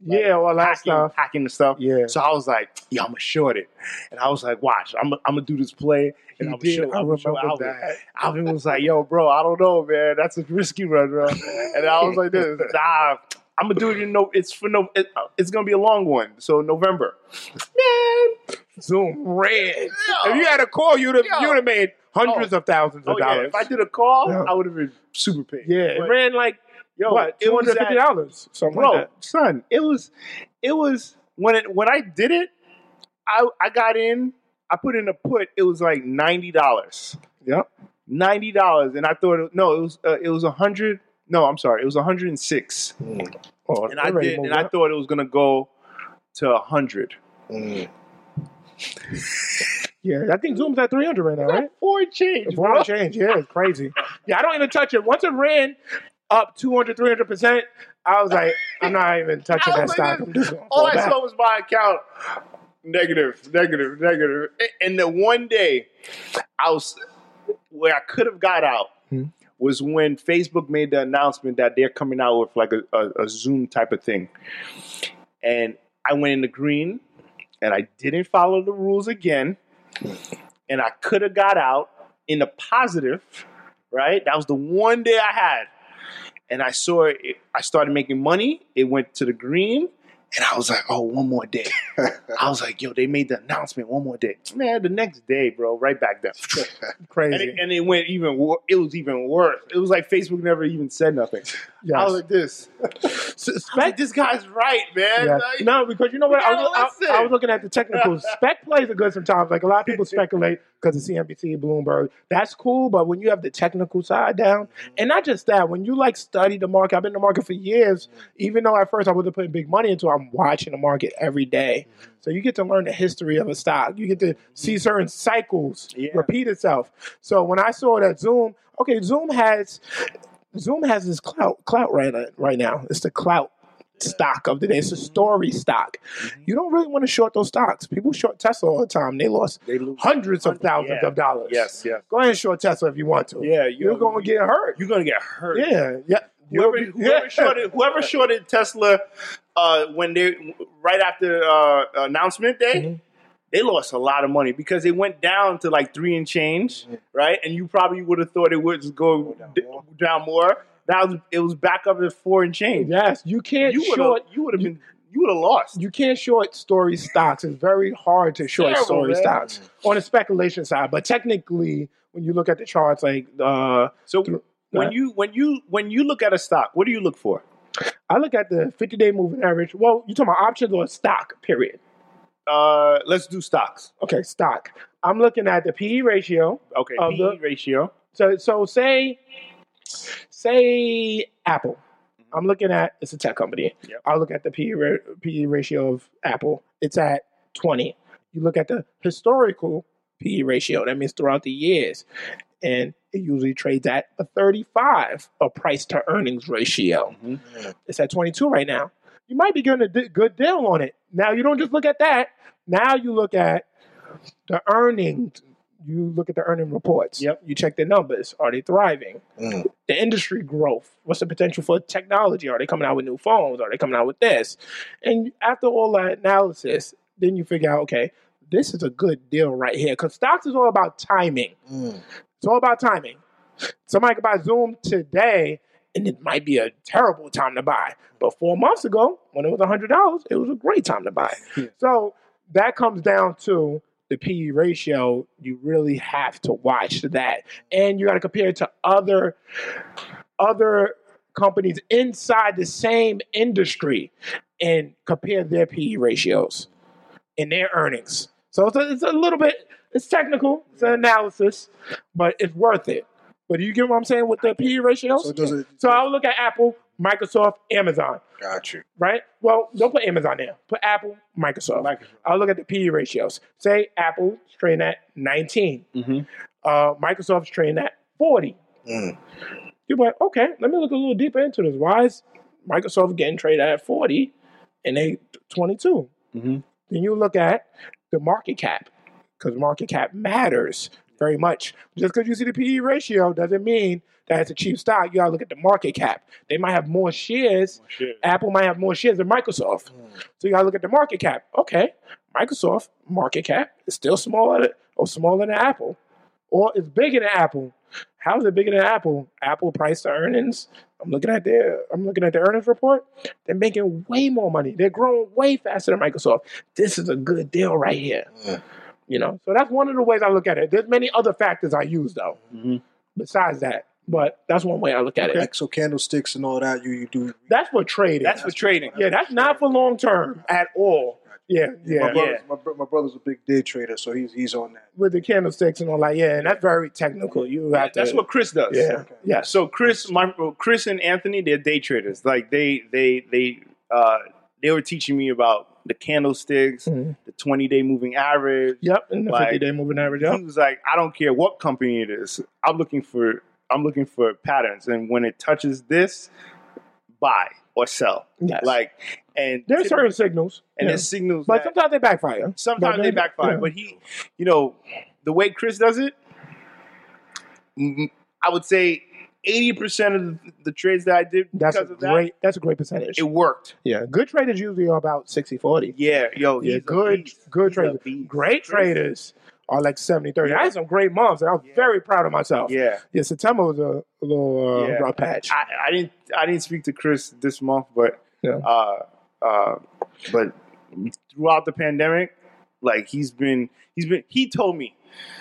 like, Yeah, all that hacking, stuff. hacking the stuff. Yeah. So I was like, yo, I'm gonna short it, and I was like, watch, I'm, I'm gonna do this play, and He I'm did. gonna show, I I'm gonna show remember Alvin. that. Alvin was like, yo, bro, I don't know, man, that's a risky run, bro. And I was like, this, nah, I'm gonna do it in no. It's for no. It, it's gonna be a long one, so November. Man, Zoom ran. If you had a call, you'd have Yo. you'd have made hundreds Oh. of thousands of oh yeah, dollars. if I did a call, Yeah. I would have been super paid. yeah, it But, ran like yo, what it two was hundred fifty at- dollars, something bro, like that. son, it was, it was when it when I did it, I I got in, I put in a put, it was like ninety dollars, Yep. ninety dollars, and I thought it, no, it was uh, it was a hundred. No, I'm sorry, it was a hundred and six, Oh, and they I ready did, to and move I up. thought it was gonna go to a hundred. Yeah, I think Zoom's at three hundred right now, right? Four change, Four bro. change, yeah, it's crazy. Yeah, I don't even touch it. Once it ran up two hundred, three hundred percent, I was like, I'm not even touching I that was stock. like, I'm just going to All fall I back. saw was my account. Negative, negative, negative. And the one day I was where I could have got out Hmm. was when Facebook made the announcement that they're coming out with like a, a, a Zoom type of thing. And I went in the green and I didn't follow the rules again. And I could have got out in the positive, right? That was the one day I had. And I saw it, I started making money. It went to the green. And I was like, oh, one more day. I was like, yo, they made the announcement, one more day. Man, the next day, bro, right back there. Crazy. And it, and it went even wor- it was even worse. It was like Facebook never even said nothing. Yes. I was like this. S- I was spec, like, this guy's right, man. yeah. Like, No, because you know what? I was, gotta I, listen. I was looking at the technicals. Spec plays are good sometimes. Like a lot of people speculate because of C N B C, Bloomberg. That's cool, but when you have the technical side down, and not just that, when you like study the market, I've been in the market for years. Even though at first I wasn't putting big money into it, I'm watching the market every day. So you get to learn the history of a stock. You get to see certain cycles Yeah. repeat itself. So when I saw that Zoom, okay, Zoom has Zoom has this clout clout right right now. It's the clout stock of the day. It's a story stock. You don't really want to short those stocks. People short Tesla all the time. They lost They lose hundreds of thousands yeah. of dollars. Yes, yes. Go ahead and short Tesla if you want to. Yeah, You're going to get hurt. You're gonna get hurt. Yeah, yeah. Whoever, You'll be- whoever yeah. shorted whoever shorted Tesla uh, when they right after uh, announcement day, Mm-hmm. they lost a lot of money because it went down to like three and change, right? And you probably would have thought it would just go down down more. more. Down more. That was it was back up at four and change. Yes, you can't You would have short. you would have been you would have lost. You can't short story stocks. It's very hard to short Terrible, story man. stocks on the speculation side. But technically, when you look at the charts, like uh, So Through- when Right. you when you when you look at a stock, what do you look for? I look at the fifty-day moving average. Well, you talking about options or stock? Period. Uh, let's do stocks. Okay, stock. I'm looking at the P E ratio. Okay, Of P E the- ratio. So, so say, say Apple. I'm looking at it's a tech company. Yep. I look at the P E, ra- P E ratio of Apple. It's at twenty. You look at the historical P E ratio. That means throughout the years, and it usually trades at a thirty-five, a price to earnings ratio. It's at twenty-two right now. You might be getting a di- good deal on it. Now you don't just look at that. Now you look at the earnings. You look at the earning reports. Yep. You check the numbers. Are they thriving? Mm. The industry growth. What's the potential for technology? Are they coming out with new phones? Are they coming out with this? And after all that analysis, then you figure out, okay, this is a good deal right here. Because stocks is all about timing. Mm. It's all about timing. Somebody could buy Zoom today, and it might be a terrible time to buy. But four months ago, when it was one hundred dollars, it was a great time to buy. So that comes down to the P E ratio. You really have to watch that. And you got to compare it to other, other companies inside the same industry and compare their P E ratios and their earnings. So it's a, it's a little bit, it's technical, it's an analysis, but it's worth it. But do you get what I'm saying with the P E ratios? So does it? So I'll look at Apple, Microsoft, Amazon, Got you. right? Well, don't put Amazon there. Put Apple, Microsoft. Microsoft. I'll look at the P E ratios. Say Apple's trading at nineteen. Mm-hmm. Uh, Microsoft's trading at forty. Mm. You're like, okay, let me look a little deeper into this. Why is Microsoft getting traded at forty and they twenty-two? Mm-hmm. Then you look at the market cap, because market cap matters very much. Just because you see the P E ratio doesn't mean that has a cheap stock, you gotta look at the market cap. They might have more shares. More shares. Apple might have more shares than Microsoft. Mm. So you gotta look at the market cap. Okay, Microsoft market cap is still smaller or smaller than Apple, or it's bigger than Apple. How is it bigger than Apple? Apple price to earnings. I'm looking at their I'm looking at the earnings report. They're making way more money. They're growing way faster than Microsoft. This is a good deal right here. Mm. You know, so that's one of the ways I look at it. There's many other factors I use though, mm-hmm. besides that. But that's one way I look at okay. it. So candlesticks and all that, you you do. That's for trading. That's, that's for trading. Yeah, that's not for long term at all. Yeah, yeah. My brother's, yeah. My, my brother's a big day trader, so he's he's on that. With the candlesticks and all that, yeah, and that's very technical. You have to, that's what Chris does. Yeah, okay. yeah. So Chris, my Chris and Anthony, they're day traders. Like they they they uh, they were teaching me about the candlesticks, mm-hmm. the twenty-day moving average. Yep, and the like, fifty-day moving average. Yep. He was like, I don't care what company it is. I'm looking for I'm looking for patterns, and when it touches this, buy or sell. Yes. Like, and there's certain signals, and yeah. there's signals, but that, sometimes they backfire. Sometimes but they backfire. Yeah. But he, you know, the way Chris does it, I would say eighty percent of the trades that I did that's because a of great, that, that's a great percentage. It worked. Yeah, good traders usually are about sixty forty. Yeah, yo, yeah, he's good, good traders. Great traders are like seventy thirty. Yeah. I had some great months, and I was yeah. very proud of myself. Yeah, yeah. September was a, a little uh, yeah. rough patch. I, I didn't, I didn't speak to Chris this month, but, yeah. uh, uh, but throughout the pandemic, like he's been, he's been, he told me,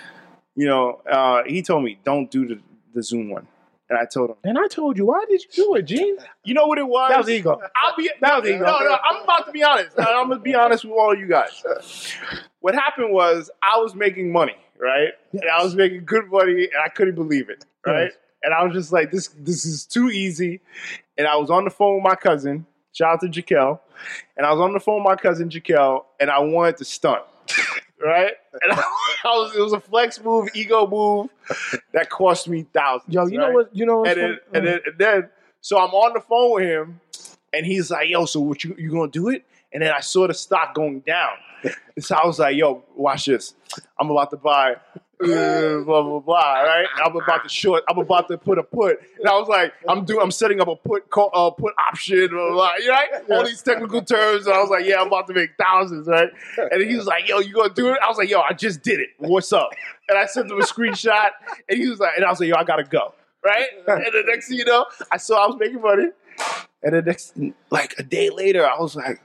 you know, uh, he told me don't do the, the Zoom one. And I told him. And I told you, why did you do it, Gene? You know what it was? That was ego. I'll be, that was ego. No, no, I'm about to be honest. I'm going to be honest with all you guys. What happened was I was making money, right? Yes. And I was making good money, and I couldn't believe it, right? Yes. And I was just like, this this is too easy. And I was on the phone with my cousin. Shout out to Jaquel. And I was on the phone with my cousin, Jaquel, and I wanted to stunt. Right? And I, I was, it was a flex move, ego move that cost me thousands. Yo, you right? know what? You know what's and then, and then, and then, so I'm on the phone with him, and he's like, "Yo, so what you you gonna do it?" And then I saw the stock going down, and so I was like, "Yo, watch this. I'm about to buy." Uh, blah blah blah. Right? I'm about to short. I'm about to put a put, and I was like, I'm doing. I'm setting up a put call, uh, put option. Blah, blah, blah, right? All these technical terms. And I was like, yeah, I'm about to make thousands, right? And he was like, yo, you gonna do it? I was like, yo, I just did it. What's up? And I sent him a screenshot, and he was like, and I was like, yo, I gotta go, right? And the next thing you know, I saw I was making money, and the next, like a day later, I was like,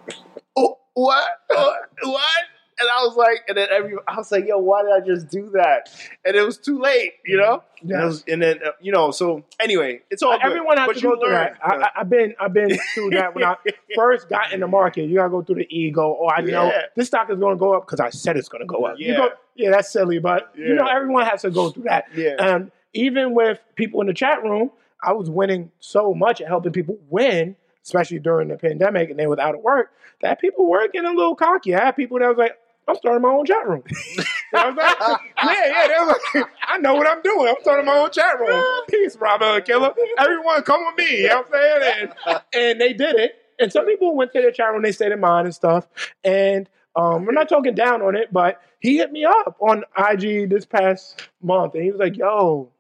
oh, what, what, what? And I was like, and then every, I was like, yo, why did I just do that? And it was too late, you know? Yes. And, it was, and then, uh, you know, so anyway, it's all good. Everyone has but to go through that. I, I've been I've been through that when I first got in the market. You got to go through the ego. Or I know yeah. this stock is going to go up because I said it's going to go up. Yeah. You go, yeah, that's silly. But, yeah. you know, everyone has to go through that. Yeah. And even with people in the chat room, I was winning so much at helping people win, especially during the pandemic and they was out of work, that people were getting a little cocky. I had people that was like, I'm starting my own chat room. You know what I'm saying? yeah, yeah. They was like, I know what I'm doing. I'm starting my own chat room. Peace, Robert Killer. Everyone come with me. You know what I'm saying? And, and they did it. And some people went to their chat room, they stayed in mine and stuff. And um, we're not talking down on it, but he hit me up on I G this past month. And he was like, yo,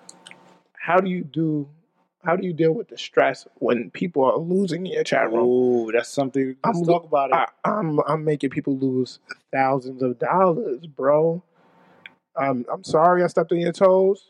how do you do How do you deal with the stress when people are losing in your chat room? Oh, that's something. Let's I'm, talk about it. I, I'm I'm making people lose thousands of dollars, bro. Um, I'm sorry I stepped on your toes,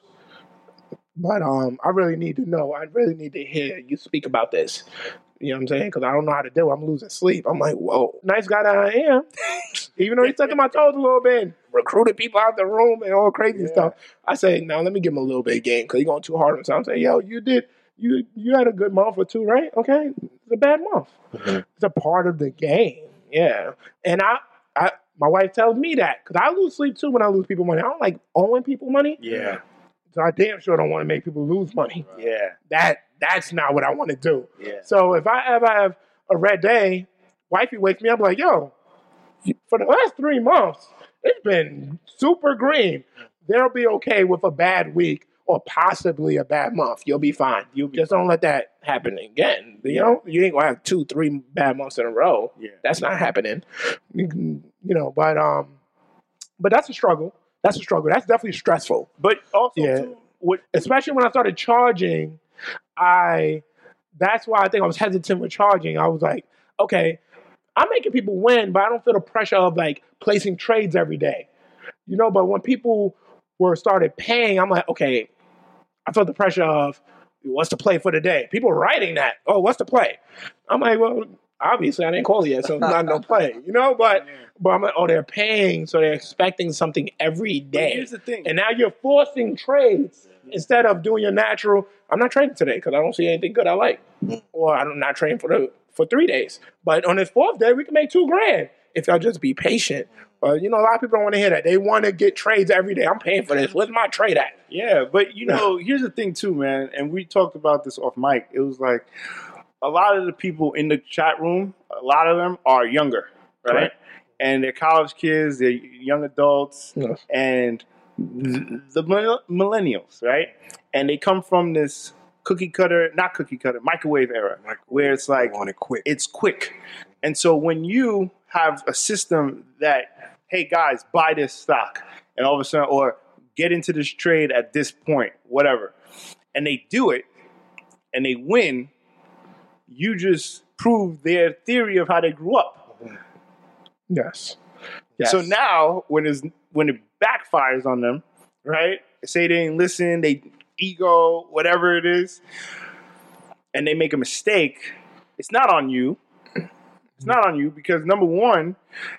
but um, I really need to know. I really need to hear you speak about this. You know what I'm saying? Because I don't know how to do it. I'm losing sleep. I'm like, whoa, nice guy that I am. Even though he stepped on my toes a little bit and recruited people out the room and all crazy yeah. stuff, I say, now let me give him a little bit of game because he's going too hard on himself. I'm saying, yo, you did. You you had a good month or two, right? Okay, it's a bad month. Mm-hmm. It's a part of the game, yeah. And I, I, my wife tells me that because I lose sleep too when I lose people money. I don't like owing people money. Yeah. So I damn sure don't want to make people lose money. Yeah. That that's not what I want to do. Yeah. So if I ever have a red day, wifey wakes me up like, yo, for the last three months, it's been super green. They'll be okay with a bad week. Or possibly a bad month. You'll be fine. You just don't let that happen again. You yeah. know, you ain't gonna have two, three bad months in a row. Yeah. That's not happening. You can, you know, but um, but that's a struggle. That's a struggle. That's definitely stressful. But also, yeah. too, what, especially when I started charging, I that's why I think I was hesitant with charging. I was like, okay, I'm making people win, but I don't feel the pressure of like placing trades every day. You know, but when people were started paying, I'm like, okay, I felt the pressure of what's the play for the day? People writing that. Oh, what's the play? I'm like, well, obviously I didn't call it yet, so not no play. You know, but but I'm like, oh, they're paying, so they're expecting something every day. But here's the thing. And now you're forcing trades instead of doing your natural. I'm not trading today because I don't see anything good I like, or I'm not trading for the for three days. But on this fourth day, we can make two grand if y'all just be patient. But you know, a lot of people don't want to hear that. They want to get trades every day. I'm paying for this. Where's my trade at? Yeah, but you know, here's the thing too, man. And we talked about this off mic. It was like a lot of the people in the chat room, a lot of them are younger, right? right. And they're college kids, they're young adults, yes. and the, the millennials, right? And they come from this cookie cutter, not cookie cutter, microwave era, microwave. Where it's like, want it quick. It's quick. And so when you have a system that, hey guys, buy this stock, and all of a sudden, or get into this trade at this point, whatever, and they do it, and they win, you just prove their theory of how they grew up. Yes. yes. So now, when it's, when it backfires on them, right? Say they didn't listen, they ego, whatever it is, and they make a mistake, it's not on you. It's not on you because number one,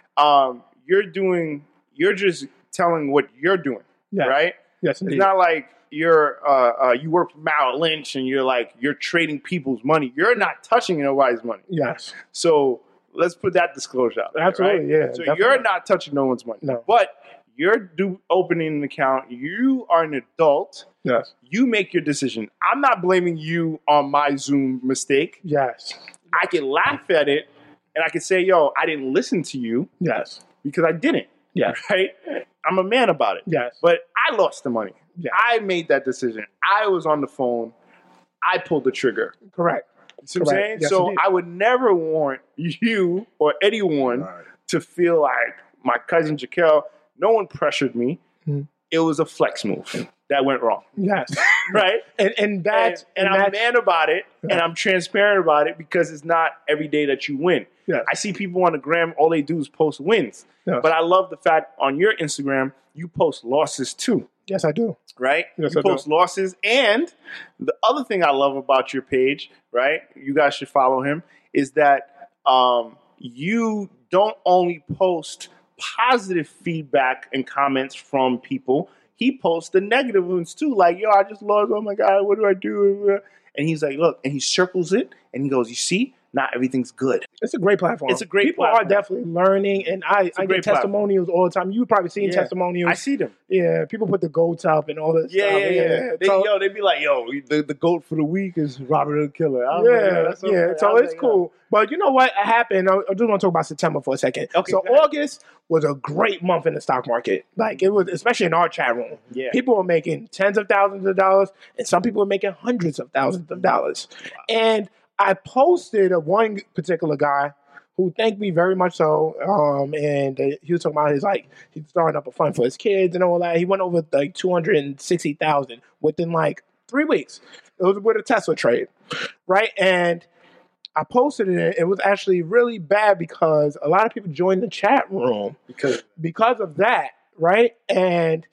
um, you're doing, you're just telling what you're doing, yes. right? Yes, indeed. It's not like you're, uh, uh, you work for Merrill Lynch and you're like, you're trading people's money. You're not touching nobody's money. Yes. So let's put that disclosure out there, absolutely, right? yeah. So definitely. You're not touching no one's money. No. But you're do, opening an account. You are an adult. Yes. You make your decision. I'm not blaming you on my Zoom mistake. Yes. I can laugh at it and I can say, yo, I didn't listen to you. Yes. Because I didn't. Yes. Right? I'm a man about it. Yes. But I lost the money. Yes. I made that decision. I was on the phone. I pulled the trigger. Correct. You see what I'm saying? Yes, so indeed. I would never want you or anyone Right. to feel like my cousin Jaquel, no one pressured me. Mm-hmm. It was a flex move that went wrong. Yes. Right? And and that's and, and, and I'm that's, a man about it, Yeah. and I'm transparent about it because it's not every day that you win. Yes. I see people on the gram, all they do is post wins. Yes. But I love the fact on your Instagram, you post losses too. Yes, I do. Right? Yes, you I do. post losses. And the other thing I love about your page, right? You guys should follow him, is that um, you don't only post positive feedback and comments from people. He posts the negative ones too. Like, yo, I just lost. Oh my God, what do I do? And he's like, look, and he circles it and he goes, you see, not everything's good. It's a great platform. It's a great People platform. are definitely learning, and I, I get great testimonials all the time. You've probably seen Yeah. testimonials. I see them. Yeah, people put the goats up and all this Yeah, stuff. yeah, yeah. They, So- yo, they be like, yo, the, the GOAT for the week is Robert the Killer. I was like, Yeah, that's so yeah. funny. I So was it's like, cool. But you know what happened? I, I just want to talk about September for a second. Okay, So go ahead. August was a great month in the stock market. Like it was, especially in our chat room. Yeah. People were making tens of thousands of dollars, and some people were making hundreds of thousands of dollars. And I posted a one particular guy who thanked me very much so. Um, and uh, he was talking about his like he's starting up a fund for his kids and all that. He went over like two hundred and sixty thousand within like three weeks. It was with a Tesla trade, right? And I posted it. It was actually really bad because a lot of people joined the chat room Because because of that, right? And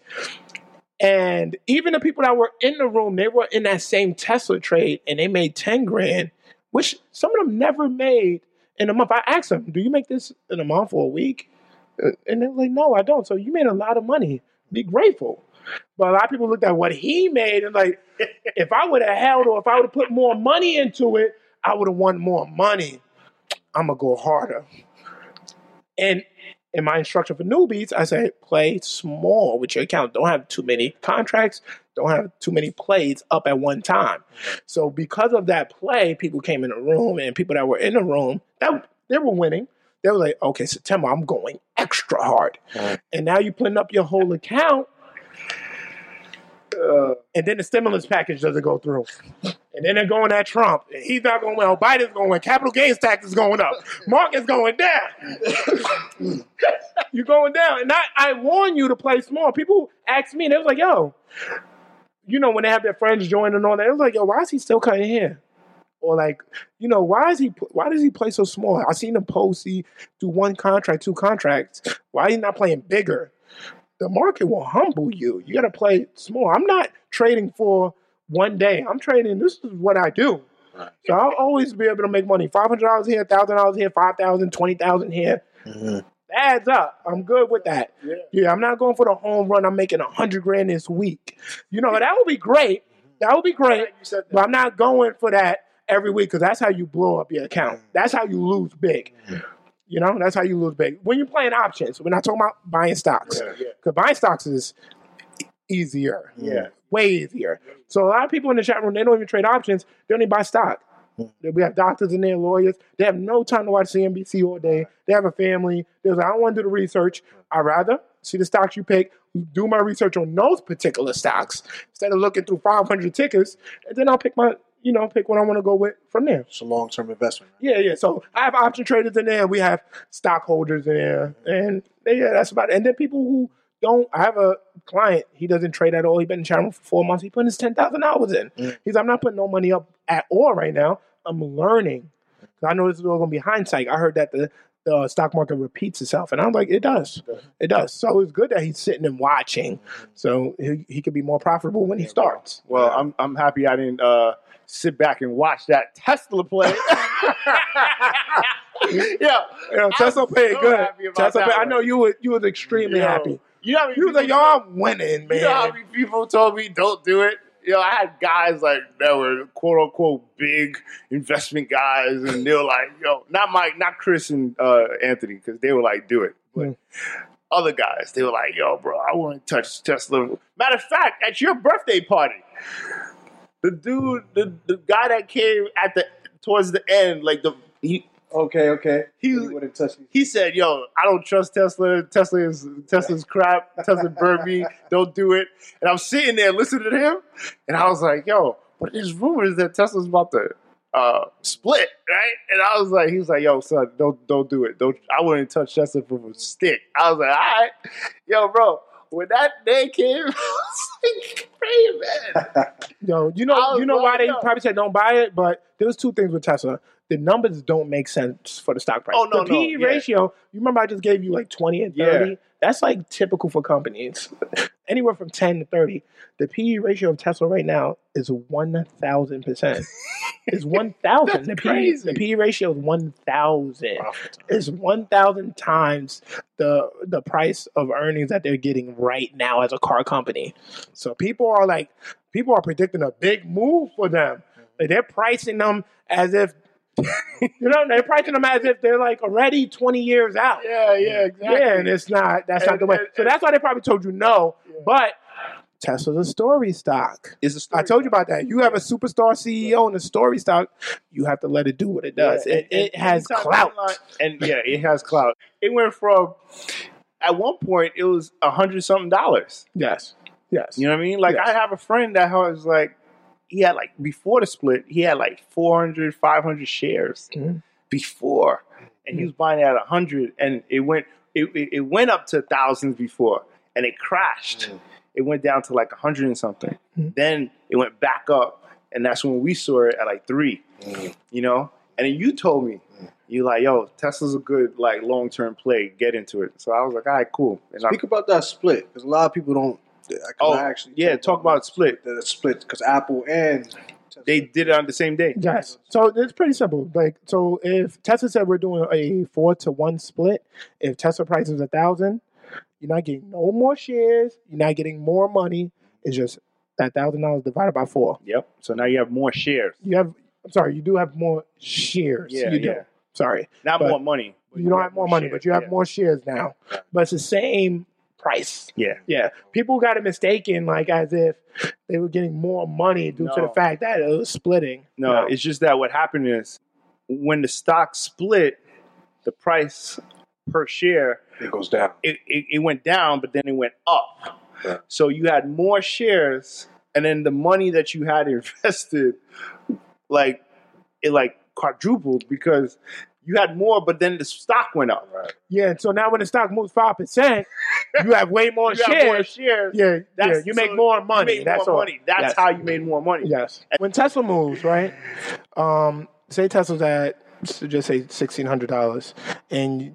and even the people that were in the room, they were in that same Tesla trade and they made ten grand, which some of them never made in a month. I asked them, do you make this in a month or a week? Uh, And they're like, no, I don't. So you made a lot of money. Be grateful. But a lot of people looked at what he made and like, if I would have held or if I would have put more money into it, I would have won more money. I'm going to go harder. And in my instruction for newbies, I say play small with your account. Don't have too many contracts. Don't have too many plays up at one time. So because of that play, people came in the room, and people that were in the room, that they were winning. They were like, okay, September, I'm going extra hard. And now you're putting up your whole account. Uh, and then the stimulus package doesn't go through. And then they're going at Trump. And he's not going well. Biden's going well. Capital gains tax is going up. Market's going down. You're going down. And I, I warn you to play small. People ask me, and they was like, yo, you know, when they have their friends join and all that, it was like, yo, why is he still cutting hair? Or like, you know, why is he? Why does he play so small? I seen him post, he do one contract, two contracts. Why is he not playing bigger? The market will humble you. You got to play small. I'm not trading for one day. I'm trading. This is what I do. Right. So I'll always be able to make money. Five hundred dollars here, thousand dollars here, five thousand, twenty thousand here. Mm-hmm. That adds up. I'm good with that. Yeah. yeah, I'm not going for the home run. I'm making a hundred grand this week. You know, that would be great. That would be great. You said that. But I'm not going for that every week because that's how you blow up your account. That's how you lose big. Mm-hmm. You know, that's how you lose big. When you're playing options, we're not talking about buying stocks. Because yeah, yeah. buying stocks is easier. Yeah. Way easier. So a lot of people in the chat room, they don't even trade options. They only buy stock. Mm-hmm. We have doctors in there, lawyers. They have no time to watch C N B C all day. They have a family. They're like, I don't want to do the research. I'd rather see the stocks you pick, do my research on those particular stocks instead of looking through five hundred tickers, and then I'll pick my you know, pick what I want to go with from there. It's a long-term investment. Right? Yeah, yeah. So I have option traders in there. We have stockholders in there. And yeah, that's about it. And then people who don't, I have a client, he doesn't trade at all. He's been in channel for four months. He put his ten thousand dollars in. Mm. He's I'm not putting no money up at all right now. I'm learning. I know this is all going to be hindsight. I heard that the, the stock market repeats itself. And I'm like, it does. It does. So it's good that he's sitting and watching. So he, he could be more profitable when he starts. Well, yeah. I'm I'm happy I didn't uh, sit back and watch that Tesla play. yeah, yeah, Tesla played so good. Tesla play, I know you were you was extremely yo, happy. You know, you was like, yo, I'm winning, man. You know how many people told me don't do it? You know, I had guys like that were quote unquote big investment guys, and they were like, yo, not Mike, not Chris and uh, Anthony, because they were like, do it. But mm. other guys, they were like, yo, bro, I want to touch Tesla. Matter of fact, at your birthday party, the dude, the, the guy that came at the towards the end, like the he. Okay, okay. He, he wouldn't touch me. He said, "Yo, I don't trust Tesla. Tesla is Tesla's crap. Tesla burned me. Don't do it." And I'm sitting there listening to him, and I was like, "Yo, but there's rumors that Tesla's about to uh, split, right?" And I was like, "He was like, yo, son, don't don't do it. Don't. I wouldn't touch Tesla for a stick." I was like, "All right, yo, bro." When that day came, I was like, "Hey, man." Yo, you know, you know why they yo. probably said don't buy it, but there was two things with Tesla. The numbers don't make sense for the stock price. Oh, no, the P E no, yeah. ratio, you remember I just gave you like twenty and thirty? Yeah. That's like typical for companies. Anywhere from ten to thirty. The P E ratio of Tesla right now is one thousand percent. It's one thousand. the, P E, the P E ratio is one thousand. It's one thousand times the the price of earnings that they're getting right now as a car company. So people are like, people are predicting a big move for them. Like they're pricing them as if, you know, they're pricing them as if they're like already twenty years out. Yeah, yeah, exactly. Yeah, and it's not, that's and, not the way. And, so that's why they probably told you no. Yeah. But Tesla's a story stock. It's a story I told stock. you about that. You have a superstar C E O in a story stock, you have to let it do what it does. Yeah, it, and, it has clout. And yeah, it has clout. It went from, at one point, it was a hundred something dollars. Yes. Yes. You know what I mean? Like, yes. I have a friend that was like, he had like, before the split, he had like four hundred, five hundred shares mm-hmm. before. And mm-hmm. he was buying it at one hundred, and it went it, it, it went up to thousands before, and it crashed. Mm-hmm. It went down to like one hundred and something. Mm-hmm. Then it went back up, and that's when we saw it at like three, mm-hmm. you know? And then you told me, mm-hmm. you like, yo, Tesla's a good like long-term play. Get into it. So I was like, all right, cool. And Speak I'm, about that split, because a lot of people don't. Oh, I actually yeah, talk about, about split. The split, because Apple and Tesla. They did it on the same day. Yes. So it's pretty simple. Like, so if Tesla said we're doing a four to one split, if Tesla price is a thousand, you're not getting no more shares. You're not getting more money. It's just that thousand dollars divided by four. Yep. So now you have more shares. You have. I'm sorry. You do have more shares. Yeah. You do. Yeah. Sorry. Not but more money. You, you don't have more money, shares. But you have yeah. more shares now. But it's the same price. Yeah. Yeah. People got it mistaken like as if they were getting more money due no. to the fact that it was splitting. No, no, it's just that what happened is when the stock split, the price per share it goes down. It, it, it went down, but then it went up. Yeah. So you had more shares, and then the money that you had invested, like it like quadrupled because you had more, but then the stock went up. Right. Yeah, so now when the stock moves five percent, you have way more You have shares. more shares. Yeah, That's- yeah, you make so more money. You made That's more all. money. That's Yes. how you made more money. Yes. When Tesla moves, right? Um, say Tesla's at so just say sixteen hundred dollars, and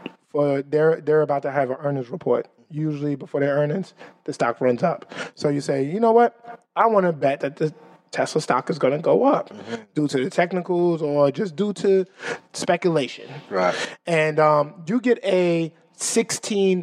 for they're they're about to have an earnings report. Usually before their earnings, the stock runs up. So you say, you know what? I want to bet that the Tesla stock is going to go up mm-hmm. due to the technicals or just due to speculation. Right. And um, you get a sixteen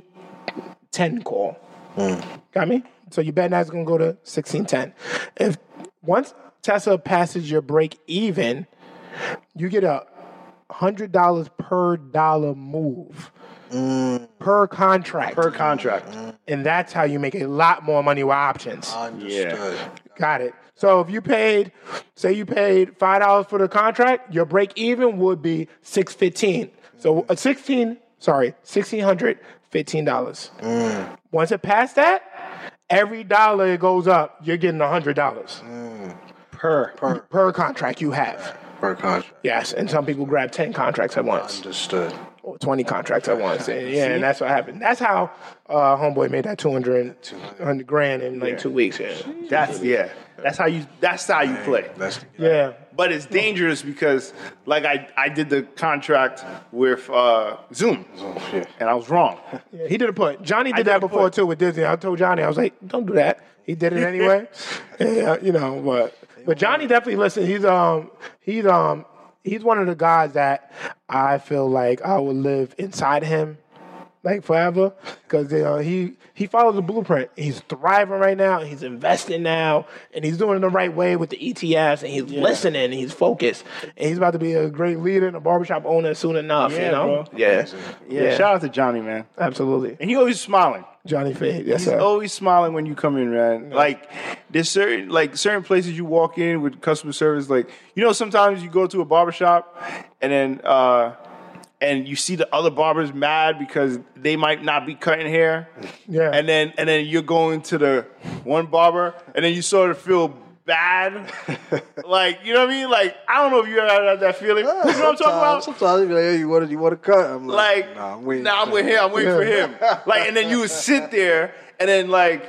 ten call. Mm. Got me? So you bet that's going to go to sixteen ten. If once Tesla passes your break even, you get a one hundred dollars per dollar move. Mm. Per contract. Per contract. Mm. And that's how you make a lot more money with options. Understood. Yeah. Got it. So if you paid, say you paid five dollars for the contract, your break even would be six fifteen. So a sixteen, sorry, sixteen hundred fifteen dollars. Mm. Once it passed that, every dollar it goes up, you're getting a hundred dollars Mm. per Per. per contract you have. Per contract. Yes, and some people grab ten contracts at once. Understood. Or twenty contracts at once. And yeah, and that's what happened. That's how uh, Homeboy made that two hundred grand in like Yeah. two weeks. Yeah. That's yeah. That's how you. That's how you play. That's Yeah. But it's dangerous because, like, I, I did the contract with uh, Zoom, yeah. and I was wrong. Yeah, he did a put. Johnny I did did that a before put. too with Disney. I told Johnny, I was like, don't do that. He did it anyway. Yeah, you know, but but Johnny definitely listen. He's um he's um he's one of the guys that I feel like I would live inside him like forever because you know, he he follows the blueprint. He's thriving right now. He's investing now, and he's doing it the right way with the E T Fs. And he's listening. And he's focused. And he's about to be a great leader and a barbershop owner soon enough. Yeah, you know, bro. yeah, Yeah, yeah, shout out to Johnny, man. absolutely. And he always smiling. Johnny Fade, yes He's sir. always smiling when you come in, man. Like there's certain like certain places you walk in with customer service. Like you know, sometimes you go to a barbershop and then uh, and you see the other barbers mad because they might not be cutting hair. Yeah. And then and then you're going to the one barber and then you sort of feel bad. Like, you know what I mean? Like, I don't know if you ever had that feeling. You know what I'm talking about? Sometimes they be like, hey, you want to, you want to cut? I'm like, Like, nah, I'm waiting. nah, I'm with him. I'm waiting for him. Like, and then you would sit there, and then like,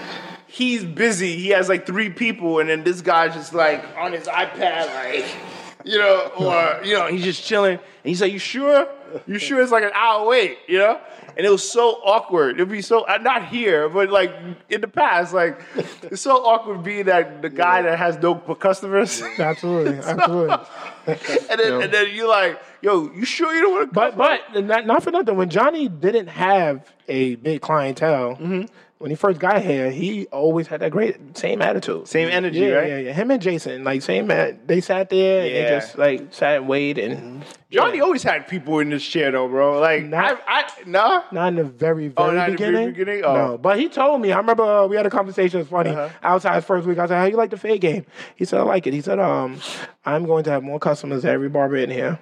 he's busy. He has like three people, and then this guy's just like on his iPad, like, you know, or you know, he's just chilling. And he's like, "You sure? You sure it's like an hour wait?" You know? And it was so awkward. It'd be so uh, not here, but like in the past, like it's so awkward being that the guy that has no customers. Absolutely, absolutely. and then and then you're like, "Yo, you sure you don't want to?" But but not, not for nothing. When Johnny didn't have a big clientele, when he first got here, he always had that great same attitude, Same energy, yeah, right? Yeah, yeah. Him and Jason, like same. Man, they sat there and Yeah. they just like sat and waited and. Johnny yeah. always had people in this chair though, bro. Like, Not- I, I, nah. Not in the very, very Oh, not in the beginning. very beginning? Oh. No, but he told me. I remember uh, we had a conversation. It's funny. Uh-huh. Outside his first week, I said, "How you like the fade game?" He said, "I like it." He said, "Um, I'm going to have more customers than every barber in here,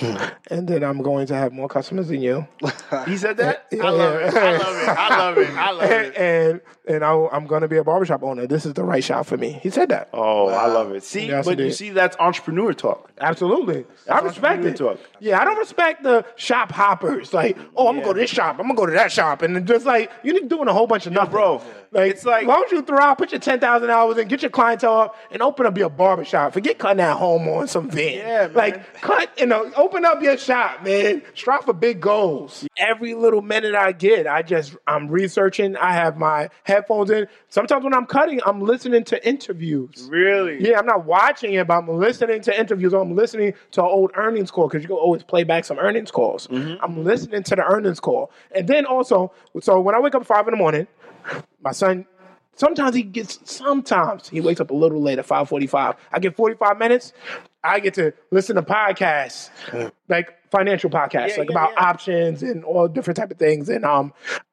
and then I'm going to have more customers than you." He said that? Yeah, I love yeah. it. I love it. I love it. I love and it. and, and I, I'm going to be a barbershop owner. This is the right shop for me. He said that. Oh, I love it. See, Yes, but he you did. see, that's entrepreneur talk. Absolutely. I respect entrepreneur it. talk. Yeah, I don't respect the shop hoppers. Like, oh, I'm going to go to this shop. I'm going to go to that shop. And then just like, you're doing a whole bunch of nothing. bro, Like, it's like- why don't you throw out, put your ten thousand hours in, get your clientele up, and open up your barbershop. Forget cutting at home on some van. Yeah, man. Like, cut, you know, open up your shop, man. Strive for big goals. Every little minute I get, I just, I'm researching. I have my headphones in. Sometimes when I'm cutting, I'm listening to interviews. Really? Yeah, I'm not watching it, but I'm listening to interviews or I'm listening to an old earnings call because you can always play back some earnings calls. I'm listening to the earnings call. And then also, so when I wake up at five in the morning, my son, sometimes he gets, sometimes he wakes up a little late at five forty-five. I get forty-five minutes. I get to listen to podcasts, like financial podcasts, Yeah, like yeah, about yeah. options and all different type of things. And um,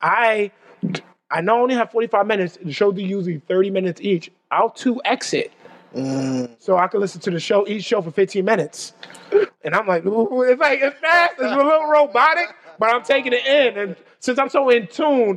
I, I not only have forty-five minutes, the shows are usually thirty minutes each. I'll two X it. So I can listen to the show, each show for fifteen minutes. And I'm like, ooh, it's like, it's fast, it's a little robotic, but I'm taking it in. And since I'm so in tune,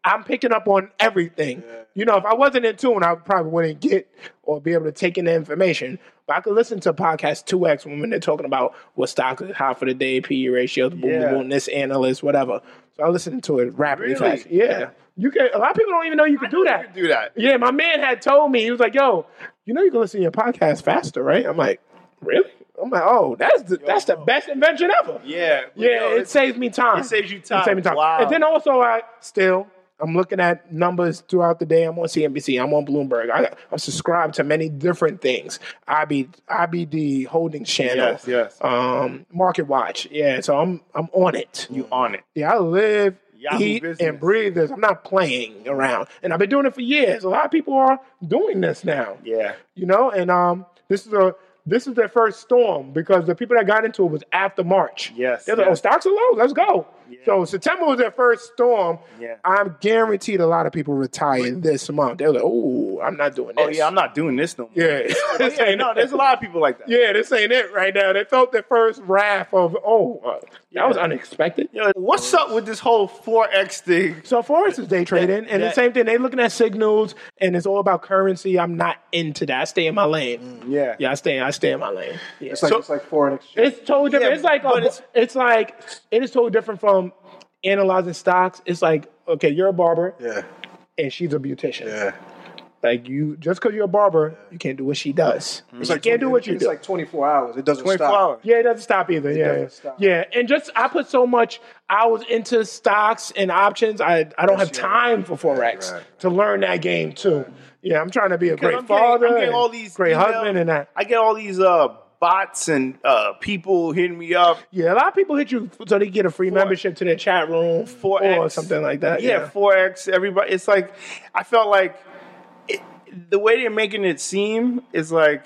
I'm picking up on everything. Yeah. You know, if I wasn't in tune, I probably wouldn't get or be able to take in the information. But I could listen to a podcast two X when they're talking about what stock is hot for the day, P E ratios, boom, yeah. boom, boom, this analyst, whatever. So I listen to it rapidly Really? fast. Yeah. yeah. You can. A lot of people don't even know you can do that. You can do that. Yeah, my man had told me, he was like, yo, you know you can listen to your podcast faster, right? I'm like, really? I'm like, oh, that's the, yo, that's the best invention ever. Yeah. Yeah, yo, it saves me time. It saves you time. It saves me time. Wow. And then also, I still, I'm looking at numbers throughout the day. I'm on C N B C. I'm on Bloomberg. I, I'm subscribed to many different things. I B, I B D Holdings Channel. Yes, yes. Um, Market Watch. Yeah, so I'm I'm on it. You on it. Yeah, I live, Yahoo eat, business. and breathe this. I'm not playing around. And I've been doing it for years. A lot of people are doing this now. Yeah. You know, and um, this is a this is their first storm because the people that got into it was after March. Yes. They're like, yes. oh, stocks are low. Let's go. Yeah. So September was their first storm. Yeah. I'm guaranteed a lot of people retired this month. They're like, oh, I'm not doing this. Oh, yeah, I'm not doing this no more. Yeah. oh, yeah no, there's a lot of people like that. Yeah, this ain't it right now. They felt their first wrath of, oh, uh, that Yeah. was unexpected. Yo, what's up with this whole Forex thing? So Forex is day trading, and that- the same thing. They looking at signals, and it's all about currency. I'm not into that. I stay in my lane. Yeah. Yeah, I stay. I stay in my lane. Yeah. It's like So- it's like foreign exchange. It's totally different. Yeah, it's like but a, it's- it's, like it is totally different from analyzing stocks. It's like, okay, you're a barber, yeah, and she's a beautician. yeah. Like you, just because you're a barber, you can't do what she does. It's You like can't do what you it's do. like twenty-four hours. It doesn't twenty-four stop. hours. Yeah, it doesn't stop either. yeah, doesn't yeah. stop. yeah. And just I put so much hours into stocks and options. I I don't have Yes, yeah. time for forex Right. to learn that game too. Yeah, I'm trying to be a great I'm getting- father, I'm getting and all these great emails. husband, and that. I get all these uh, bots and uh, people hitting me up. Yeah, a lot of people hit you so they get a free membership to their chat room Forex. or something like that. Yeah, Yeah, Forex. Everybody. It's like I felt like it, the way they're making it seem is like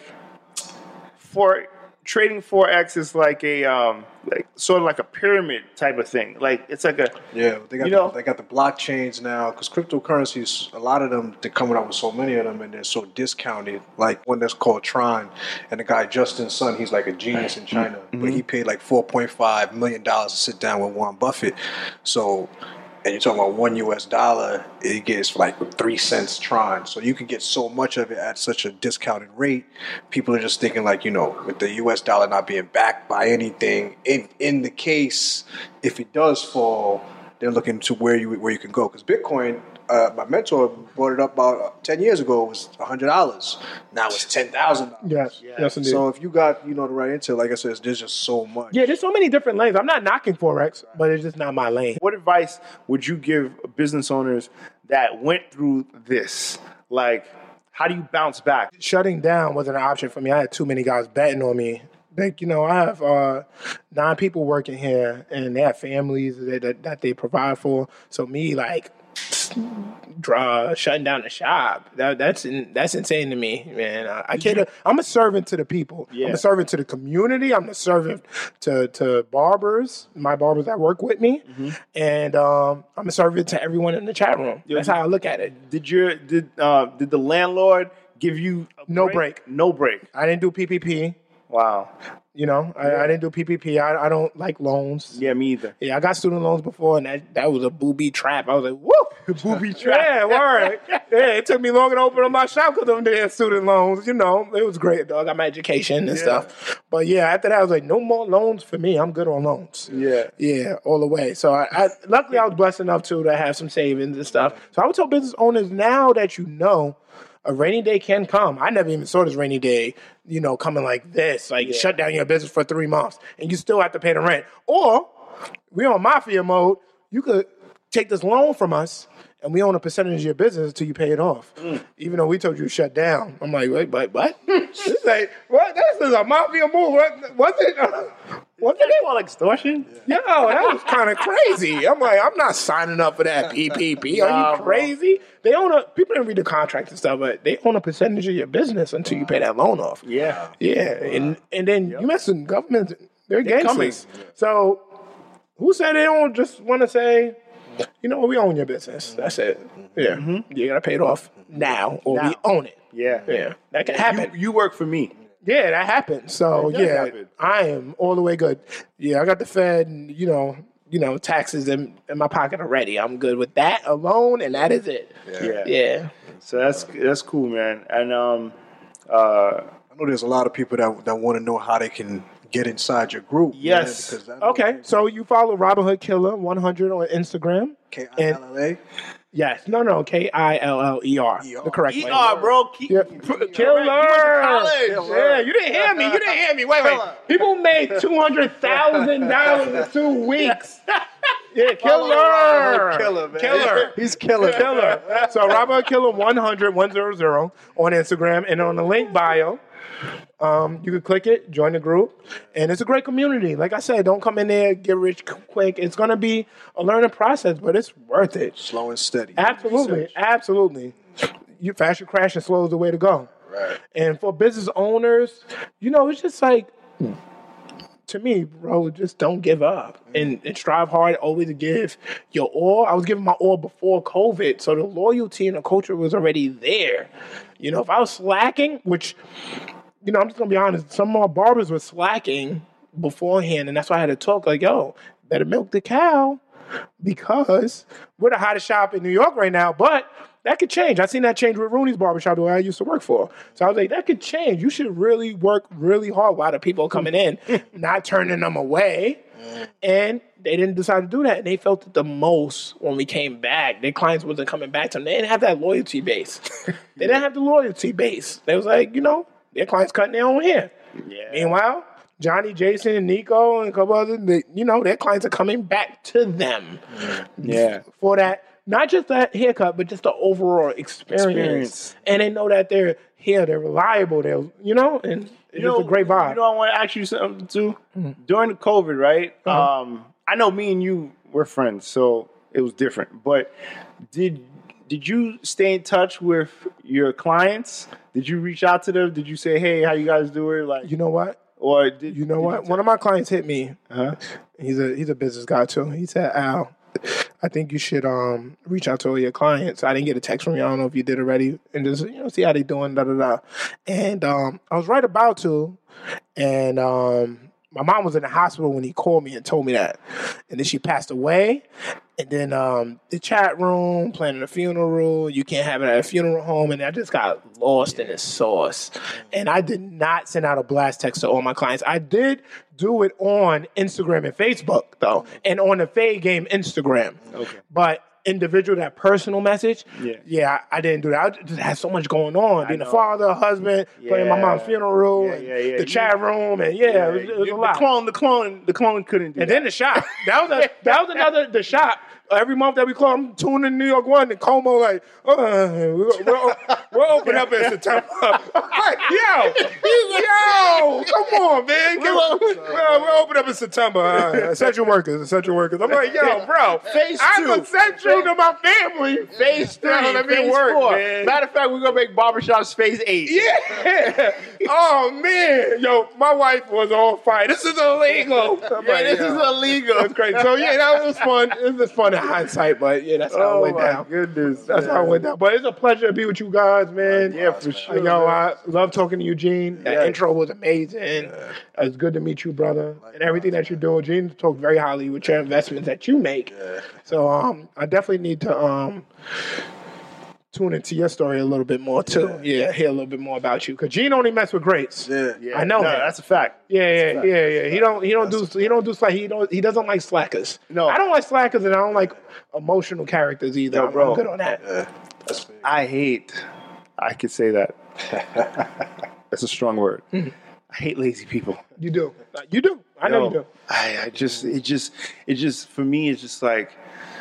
for trading Forex is like a um like sort of like a pyramid type of thing. Like it's like a Yeah, they got You the, know? they got the blockchains now because cryptocurrencies. A lot of them they're coming out with so many of them and they're so discounted. Like one that's called Tron, and the guy Justin Sun, he's like a genius in China, Mm-hmm. but he paid like four point five million dollars to sit down with Warren Buffett. So. And you're talking about one U S dollar, it gets for like three cents Tron. So you can get so much of it at such a discounted rate. People are just thinking like, you know, with the U S dollar not being backed by anything, in in the case, if it does fall, they're looking to where you where you can go. Because Bitcoin, uh, my mentor brought it up about ten years ago, it was one hundred dollars. Now it's ten thousand dollars. yes, yes, indeed. So if you got, you know, the right intel, like I said, there's just so much. yeah, there's so many different lanes. I'm not knocking forex, but it's just not my lane. What advice would you give business owners that went through this? Like, how do you bounce back? Shutting down wasn't an option for me. I had too many guys betting on me. Like, you know, I have uh, nine people working here, and they have families that, that, that they provide for. So me, like, draw, shutting down the shop, that, that's in, that's insane to me, man. I, I can't. I'm a servant to the people. Yeah. I'm a servant to the community. I'm a servant to to barbers, my barbers that work with me, Mm-hmm. and um, I'm a servant to everyone in the chat room. That's how I look at it. Did your did uh, did the landlord give you a No break. No break. I didn't do P P P. Wow. You know, I, I didn't do P P P. I, I don't like loans. Yeah, me either. Yeah, I got student loans before, and that, that was a booby trap. I was like, whoa, booby trap. Yeah, word. Yeah, it took me longer to open up my shop because of them student loans. You know, it was great, though. I got my education and stuff. But yeah, after that, I was like, no more loans for me. I'm good on loans. Yeah. Yeah, all the way. So I, I luckily I was blessed enough too to have some savings and stuff. So I would tell business owners now that you know a rainy day can come. I never even saw this rainy day, you know, coming like this. Like shut down your business for three months and you still have to pay the rent. Or we on mafia mode. You could take this loan from us and we own a percentage of your business until you pay it off. Mm. Even though we told you to shut down. I'm like, wait, but what? It's like, what? This is a mafia move. What, what's it? What's it called? Extortion? Yo, that was kind of crazy. I'm like, I'm not signing up for that P P P. Are Nah, you crazy? They own a, people didn't read the contract and stuff, but they own a percentage of your business until you pay that loan off. Yeah. Yeah, and and then you mess with government, they're They're gangsters. So who said they don't just want to say, you know what, we own your business. That's it. Yeah, you gotta pay it off now, or we Now. own it. Yeah. Yeah, that can happen. You, you work for me. Yeah, that happened. So It does yeah, happen. I am all the way good. Yeah, I got the Fed, and, you know, you know, taxes in, in my pocket already. I'm good with that alone, and that is it. Yeah. Yeah. So that's that's cool, man. And um, uh, I know there's a lot of people that that want to know how they can get inside your group. Yes. Man, because I know Okay, so you follow Robin Hood Killer one hundred on Instagram. K I L L A. Yes, no, no, K I L L E R, E R. the correct way. E R, bro. Keep, Yeah. Killer. college. Yeah, you didn't hear me. You didn't hear me. Wait, wait. People made two hundred thousand dollars in two weeks. Yeah, Killer. Killer, man. Killer. He's killer. Killer. So Robin Hood Killer one hundred, one hundred on Instagram, and on the link bio. Um, you can click it, join the group, and it's a great community. Like I said, don't come in there, get rich quick. It's going to be a learning process, but it's worth it. Slow and steady. Absolutely, Research. absolutely. You fashion crash and slow is the way to go. Right. And for business owners, you know, it's just like, to me, bro, just don't give up and, and strive hard always to give your all. I was giving my all before COVID, so the loyalty and the culture was already there. You know, if I was slacking, which, you know, I'm just gonna be honest, some more barbers were slacking beforehand, and that's why I had to talk like, yo, better milk the cow because we're the hottest shop in New York right now, but that could change. I seen that change with Rooney's Barbershop, the way I used to work for. So I was like, that could change. You should really work really hard while the people are coming in, not turning them away. And they didn't decide to do that. And they felt it the most when we came back. Their clients wasn't coming back to them. They didn't have that loyalty base. They didn't have the loyalty base. They was like, you know, their clients cutting their own hair. Yeah. Meanwhile, Johnny, Jason, and Nico, and a couple others, they, you know, their clients are coming back to them. Yeah. For that, not just that haircut, but just the overall experience. Experience. And they know that they're here, they're reliable, they're, you know, and it's just a great vibe. You know, I want to ask you something too. During the COVID, right? Uh-huh. Um, I know me and you were friends, so it was different. But did did you stay in touch with your clients? Did you reach out to them? Did you say, "Hey, how you guys doing?" Like, You know what? or did You know did what? One of my clients hit me. Huh? He's a he's a business guy too. He said, Al, I think you should um reach out to all your clients. I didn't get a text from you. I don't know if you did already, and just, you know, see how they doing. Da da da. And um, I was right about to, and um, my mom was in the hospital when he called me and told me that, and then she passed away. And then um, the chat room, planning a funeral, you can't have it at a funeral home, and I just got lost in the sauce. And I did not send out a blast text to all my clients. I did do it on Instagram and Facebook, though, and on the Fade Game Instagram. Okay. But individual, that personal message, Yeah. yeah, I, I didn't do that. I just had so much going on. Being a know. father, a husband, playing my Yeah. mom's funeral, Yeah, and yeah, yeah. the You- chat room, and yeah, it was, it was the, a lot. the clone, the clone, the clone couldn't do And that. then the shop. That was a, that was another the shop. Every month that we call, I'm tuning New York One and Como like, uh, we're, we're, we're open up in September. I'm like, yo, yo, come on, man. Come on. Well, we're open up in September. Uh, essential workers, essential workers. I'm like, yo, bro, Phase I'm two. essential to my family. Phase three, Yo, let me phase work, four. man. Matter of fact, we're gonna make barbershops phase eight. Yeah. Oh man, yo, my wife was on fire. This is illegal. I'm Yeah, like, this yo. is illegal. That's crazy. So yeah, that was fun. It was fun in hindsight, but yeah, that's how Oh it went my down. goodness, That's how it went down. But it's a pleasure to be with you guys, man. Yeah, for sure. You know, man. I love talking to Eugene. That Yeah. intro was amazing. It's good to meet you, brother. And everything that you do. Eugene talked very highly with your investments that you make. So um, I definitely need to um, tune into your story a little bit more too. Yeah, hear a little bit more about you. Cause Gene only mess with greats. Yeah. Yeah, I know no, that. that's a fact. Yeah, yeah, yeah, yeah. He don't, he don't do, he don't do slack. He don't, he doesn't like slackers. No. I don't like slackers, and I don't like emotional characters either. Yo, I'm, bro. I'm good on that. That's big. I hate. I could say that. That's a strong word. I hate lazy people. You do, you do. I know you Yo, do. I, I just, it just, it just, for me, it's just like,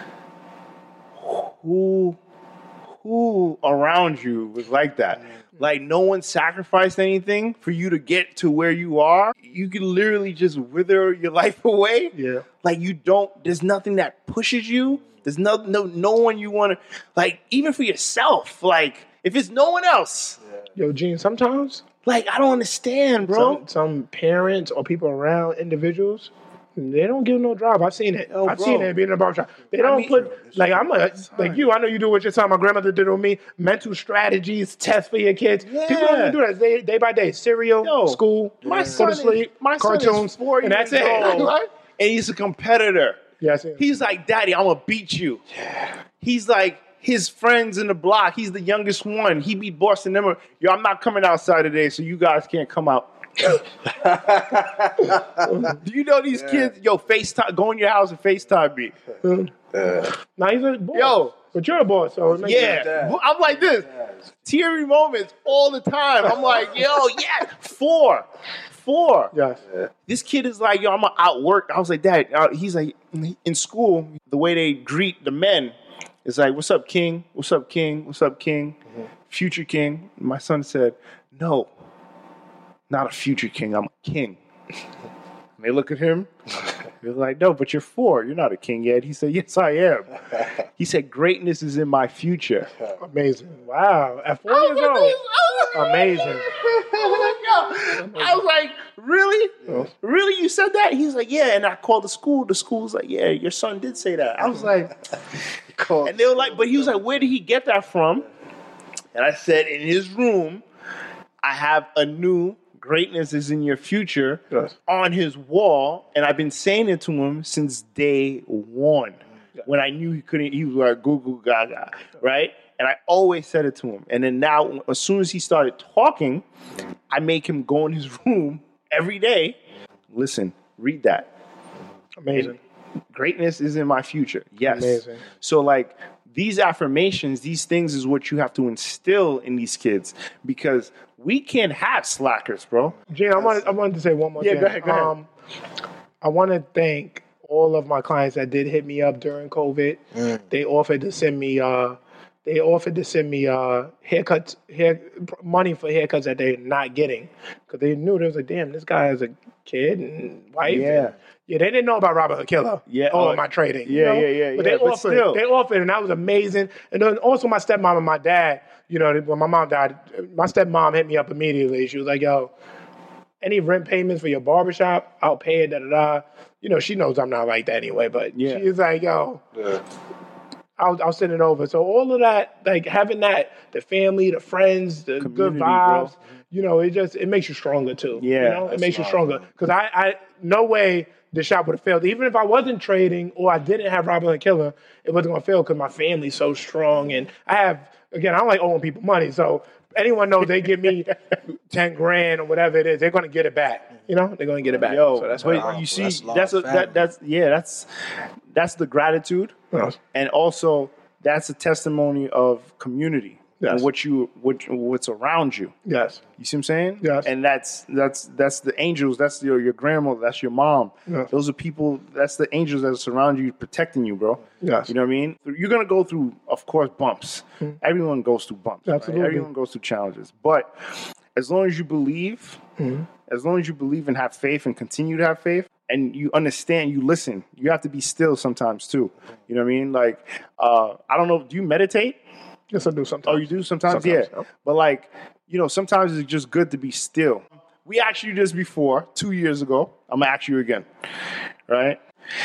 who, who around you was like that? Like, no one sacrificed anything for you to get to where you are. You can literally just wither your life away. Yeah. Like, you don't, there's nothing that pushes you. There's no, no, no one you want to, like, even for yourself. Like, if it's no one else, Yo, Gene, sometimes, like, I don't understand, bro. some, some parents or people around individuals, they don't give no drive. I've seen it. Yo, I've bro. seen it being in a barbershop. They don't mean- put, like, I'm a, like you, I know you do what your son, my grandmother did with me, mental strategies, tests for your kids. People don't Yeah. even do that day, day by day. Cereal, Yo, school, my go son to is- sleep, my son is cartoons, four and that's years it. old. Like, And he's a competitor. Yeah, I see him. He's like, Daddy, I'm gonna beat you. He's like, his friends in the block, he's the youngest one. He be bossing them. Yo, I'm not coming outside today, so you guys can't come out. Do you know these yeah. kids? Yo, FaceTime, go in your house and FaceTime me. Uh, now he's a boss. Yo. But you're a boss, so it makes yeah. sense. I'm like this. Teary moments all the time. I'm like, yo, yeah, four. Four. Yes. This kid is like, yo, I'm gonna outwork. I was like, Dad, uh, he's like, in school, the way they greet the men is like, what's up, King? What's up, King? What's up, King? Mm-hmm. Future King. My son said, no, not a future king. I'm a king. And they look at him. They're like, no, but you're four. You're not a king yet. He said, yes, I am. He said, greatness is in my future. Amazing. Wow. At four years old. Amazing. I was like, really? Oh. Really? You said that? He's like, yeah. And I called the school. The school's like, yeah, your son did say that. I was like, and they were like, but he was like, where did he get that from? And I said, in his room, I have a new greatness is in your future yes. on his wall. And I've been saying it to him since day one. Yeah. When I knew he couldn't, he was like, goo goo gaga, right? And I always said it to him. And then now, as soon as he started talking, I make him go in his room every day. Listen, read that. Amazing. And greatness is in my future. Yes. Amazing. So like these affirmations, these things is what you have to instill in these kids because we can't have slackers, bro. Gene, I wanted, I wanted to say one more yeah, thing. Yeah, go ahead, go ahead. Um, I want to thank all of my clients that did hit me up during COVID. Mm. They offered to send me, uh, they offered to send me uh, haircuts, hair money for haircuts that they're not getting because they knew they was like, damn, this guy has a kid and wife. Yeah. And, yeah, they didn't know about Robert Killer. Yeah, all oh, of my trading. Yeah, you know? yeah, yeah, But yeah. they But offered, still. they offered, and that was amazing. And then also my stepmom and my dad. You know, when my mom died, my stepmom hit me up immediately. She was like, "Yo, any rent payments for your barbershop, I'll pay it." Da da da. You know, she knows I'm not like that anyway. But yeah. She's like, "Yo, yeah. I'll I'll send it over." So all of that, like having that, the family, the friends, the community, good vibes. Bro. You know, it just it makes you stronger too. Yeah, you know, it makes you stronger because I I no way the shop would have failed. Even if I wasn't trading or I didn't have Robin and Killer, it wasn't gonna fail because my family's so strong and I have. Again, I don't like owing people money, so anyone knows they give me ten grand or whatever it is, they're gonna get it back. You know, they're gonna get it back. Yo, so that's but what you see, that's, that's a, that, that's yeah, that's that's the gratitude, yes. And also that's a testimony of community. Yes. And what you what what's around you. Yes. You see what I'm saying? Yes. And that's that's that's the angels, that's your your grandmother, that's your mom. Yes. Those are people, that's the angels that surround you, protecting you, bro. Yes. You know what I mean? You're gonna go through, of course, bumps. Mm-hmm. Everyone goes through bumps. Absolutely. Right? Everyone goes through challenges. But as long as you believe, mm-hmm. as long as you believe and have faith and continue to have faith, and you understand, you listen. You have to be still sometimes too. You know what I mean? Like, uh, I don't know, do you meditate? Yes, I do sometimes. Oh, you do sometimes? sometimes yeah. yeah. But like, you know, sometimes it's just good to be still. We asked you this before, two years ago. I'm going to ask you again, right?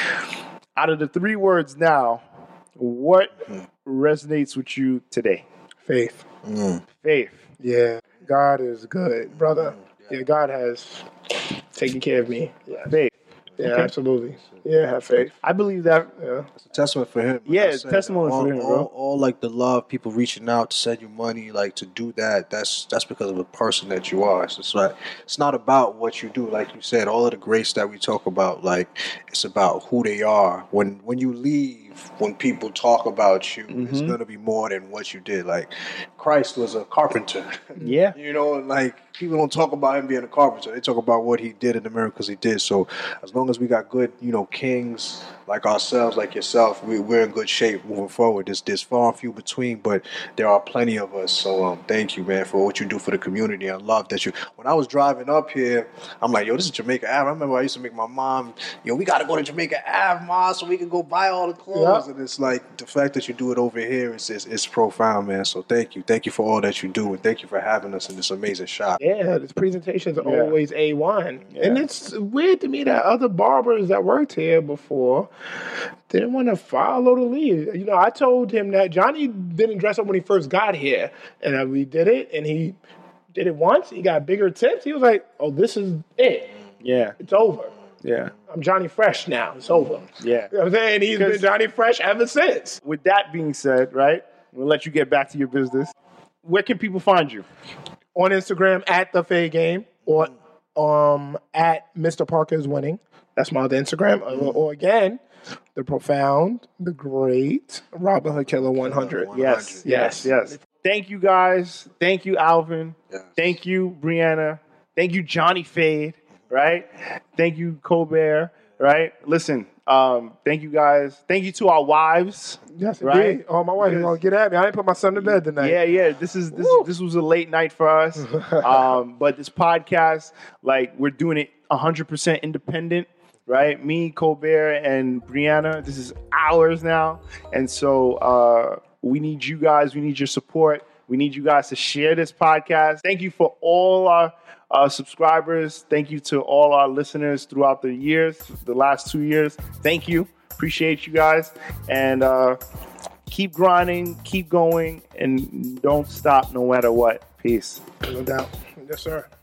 Out of the three words now, what mm. resonates with you today? Faith. Mm. Faith. Yeah. God is good, brother. Yeah, God has taken care of me. Yeah. Faith. Yeah, okay. Absolutely. Yeah, have faith. I believe that. Yeah. It's a testament for him. Like yeah, it's a testimony all, for him, bro. All, all like the love, people reaching out to send you money, like to do that. That's that's because of the person that you are. It's just like it's not about what you do, like you said. All of the grace that we talk about, like it's about who they are. When when you leave, when people talk about you, mm-hmm. it's gonna be more than what you did. Like Christ was a carpenter. Yeah, you know, like people don't talk about him being a carpenter. They talk about what he did and the miracles he did. So as long as we got good, you know, kings like ourselves, like yourself, we, we're in good shape moving forward. There's, there's far and few between, but there are plenty of us. So um, thank you, man, for what you do for the community. I love that you. When I was driving up here, I'm like, yo, this is Jamaica Ave. I remember I used to make my mom, yo, we got to go to Jamaica Ave, Ma, so we can go buy all the clothes. Yeah. And it's like the fact that you do it over here is is, is profound, man. So thank you. Thank you for all that you do, and thank you for having us in this amazing shop. Yeah, this presentations are yeah. always A one. Yeah. And it's weird to me that other barbers that worked here before didn't want to follow the lead. You know, I told him that Johnny didn't dress up when he first got here. And uh, we did it, and he did it once. He got bigger tips. He was like, oh, this is it. Yeah. It's over. Yeah. I'm Johnny Fresh now. It's over. Yeah. You know what I'm saying? He's been Johnny Fresh ever since. With that being said, right, we'll let you get back to your business. Where can people find you? On Instagram at the Fade Game or um at Mister Parker's Winning. That's my other Instagram. Or, or again, the profound, the great Robin Hood Killer one hundred. Yes, yes, yes. Thank you guys. Thank you, Alvin. Yes. Thank you, Brianna. Thank you, Johnny Fade. Right? Thank you, Colbert. Right? Listen, um, thank you guys. Thank you to our wives. Yes, right? indeed. Oh, my wife is gonna get at me. I didn't put my son to bed tonight. Yeah, yeah. This is this this was a late night for us. um, but this podcast, like, we're doing it one hundred percent independent. Right? Me, Colbert, and Brianna. This is ours now. And so uh, we need you guys. We need your support. We need you guys to share this podcast. Thank you for all our uh, subscribers. Thank you to all our listeners throughout the years, the last two years. Thank you. Appreciate you guys. And uh, keep grinding, keep going, and don't stop no matter what. Peace. No doubt. Yes, sir.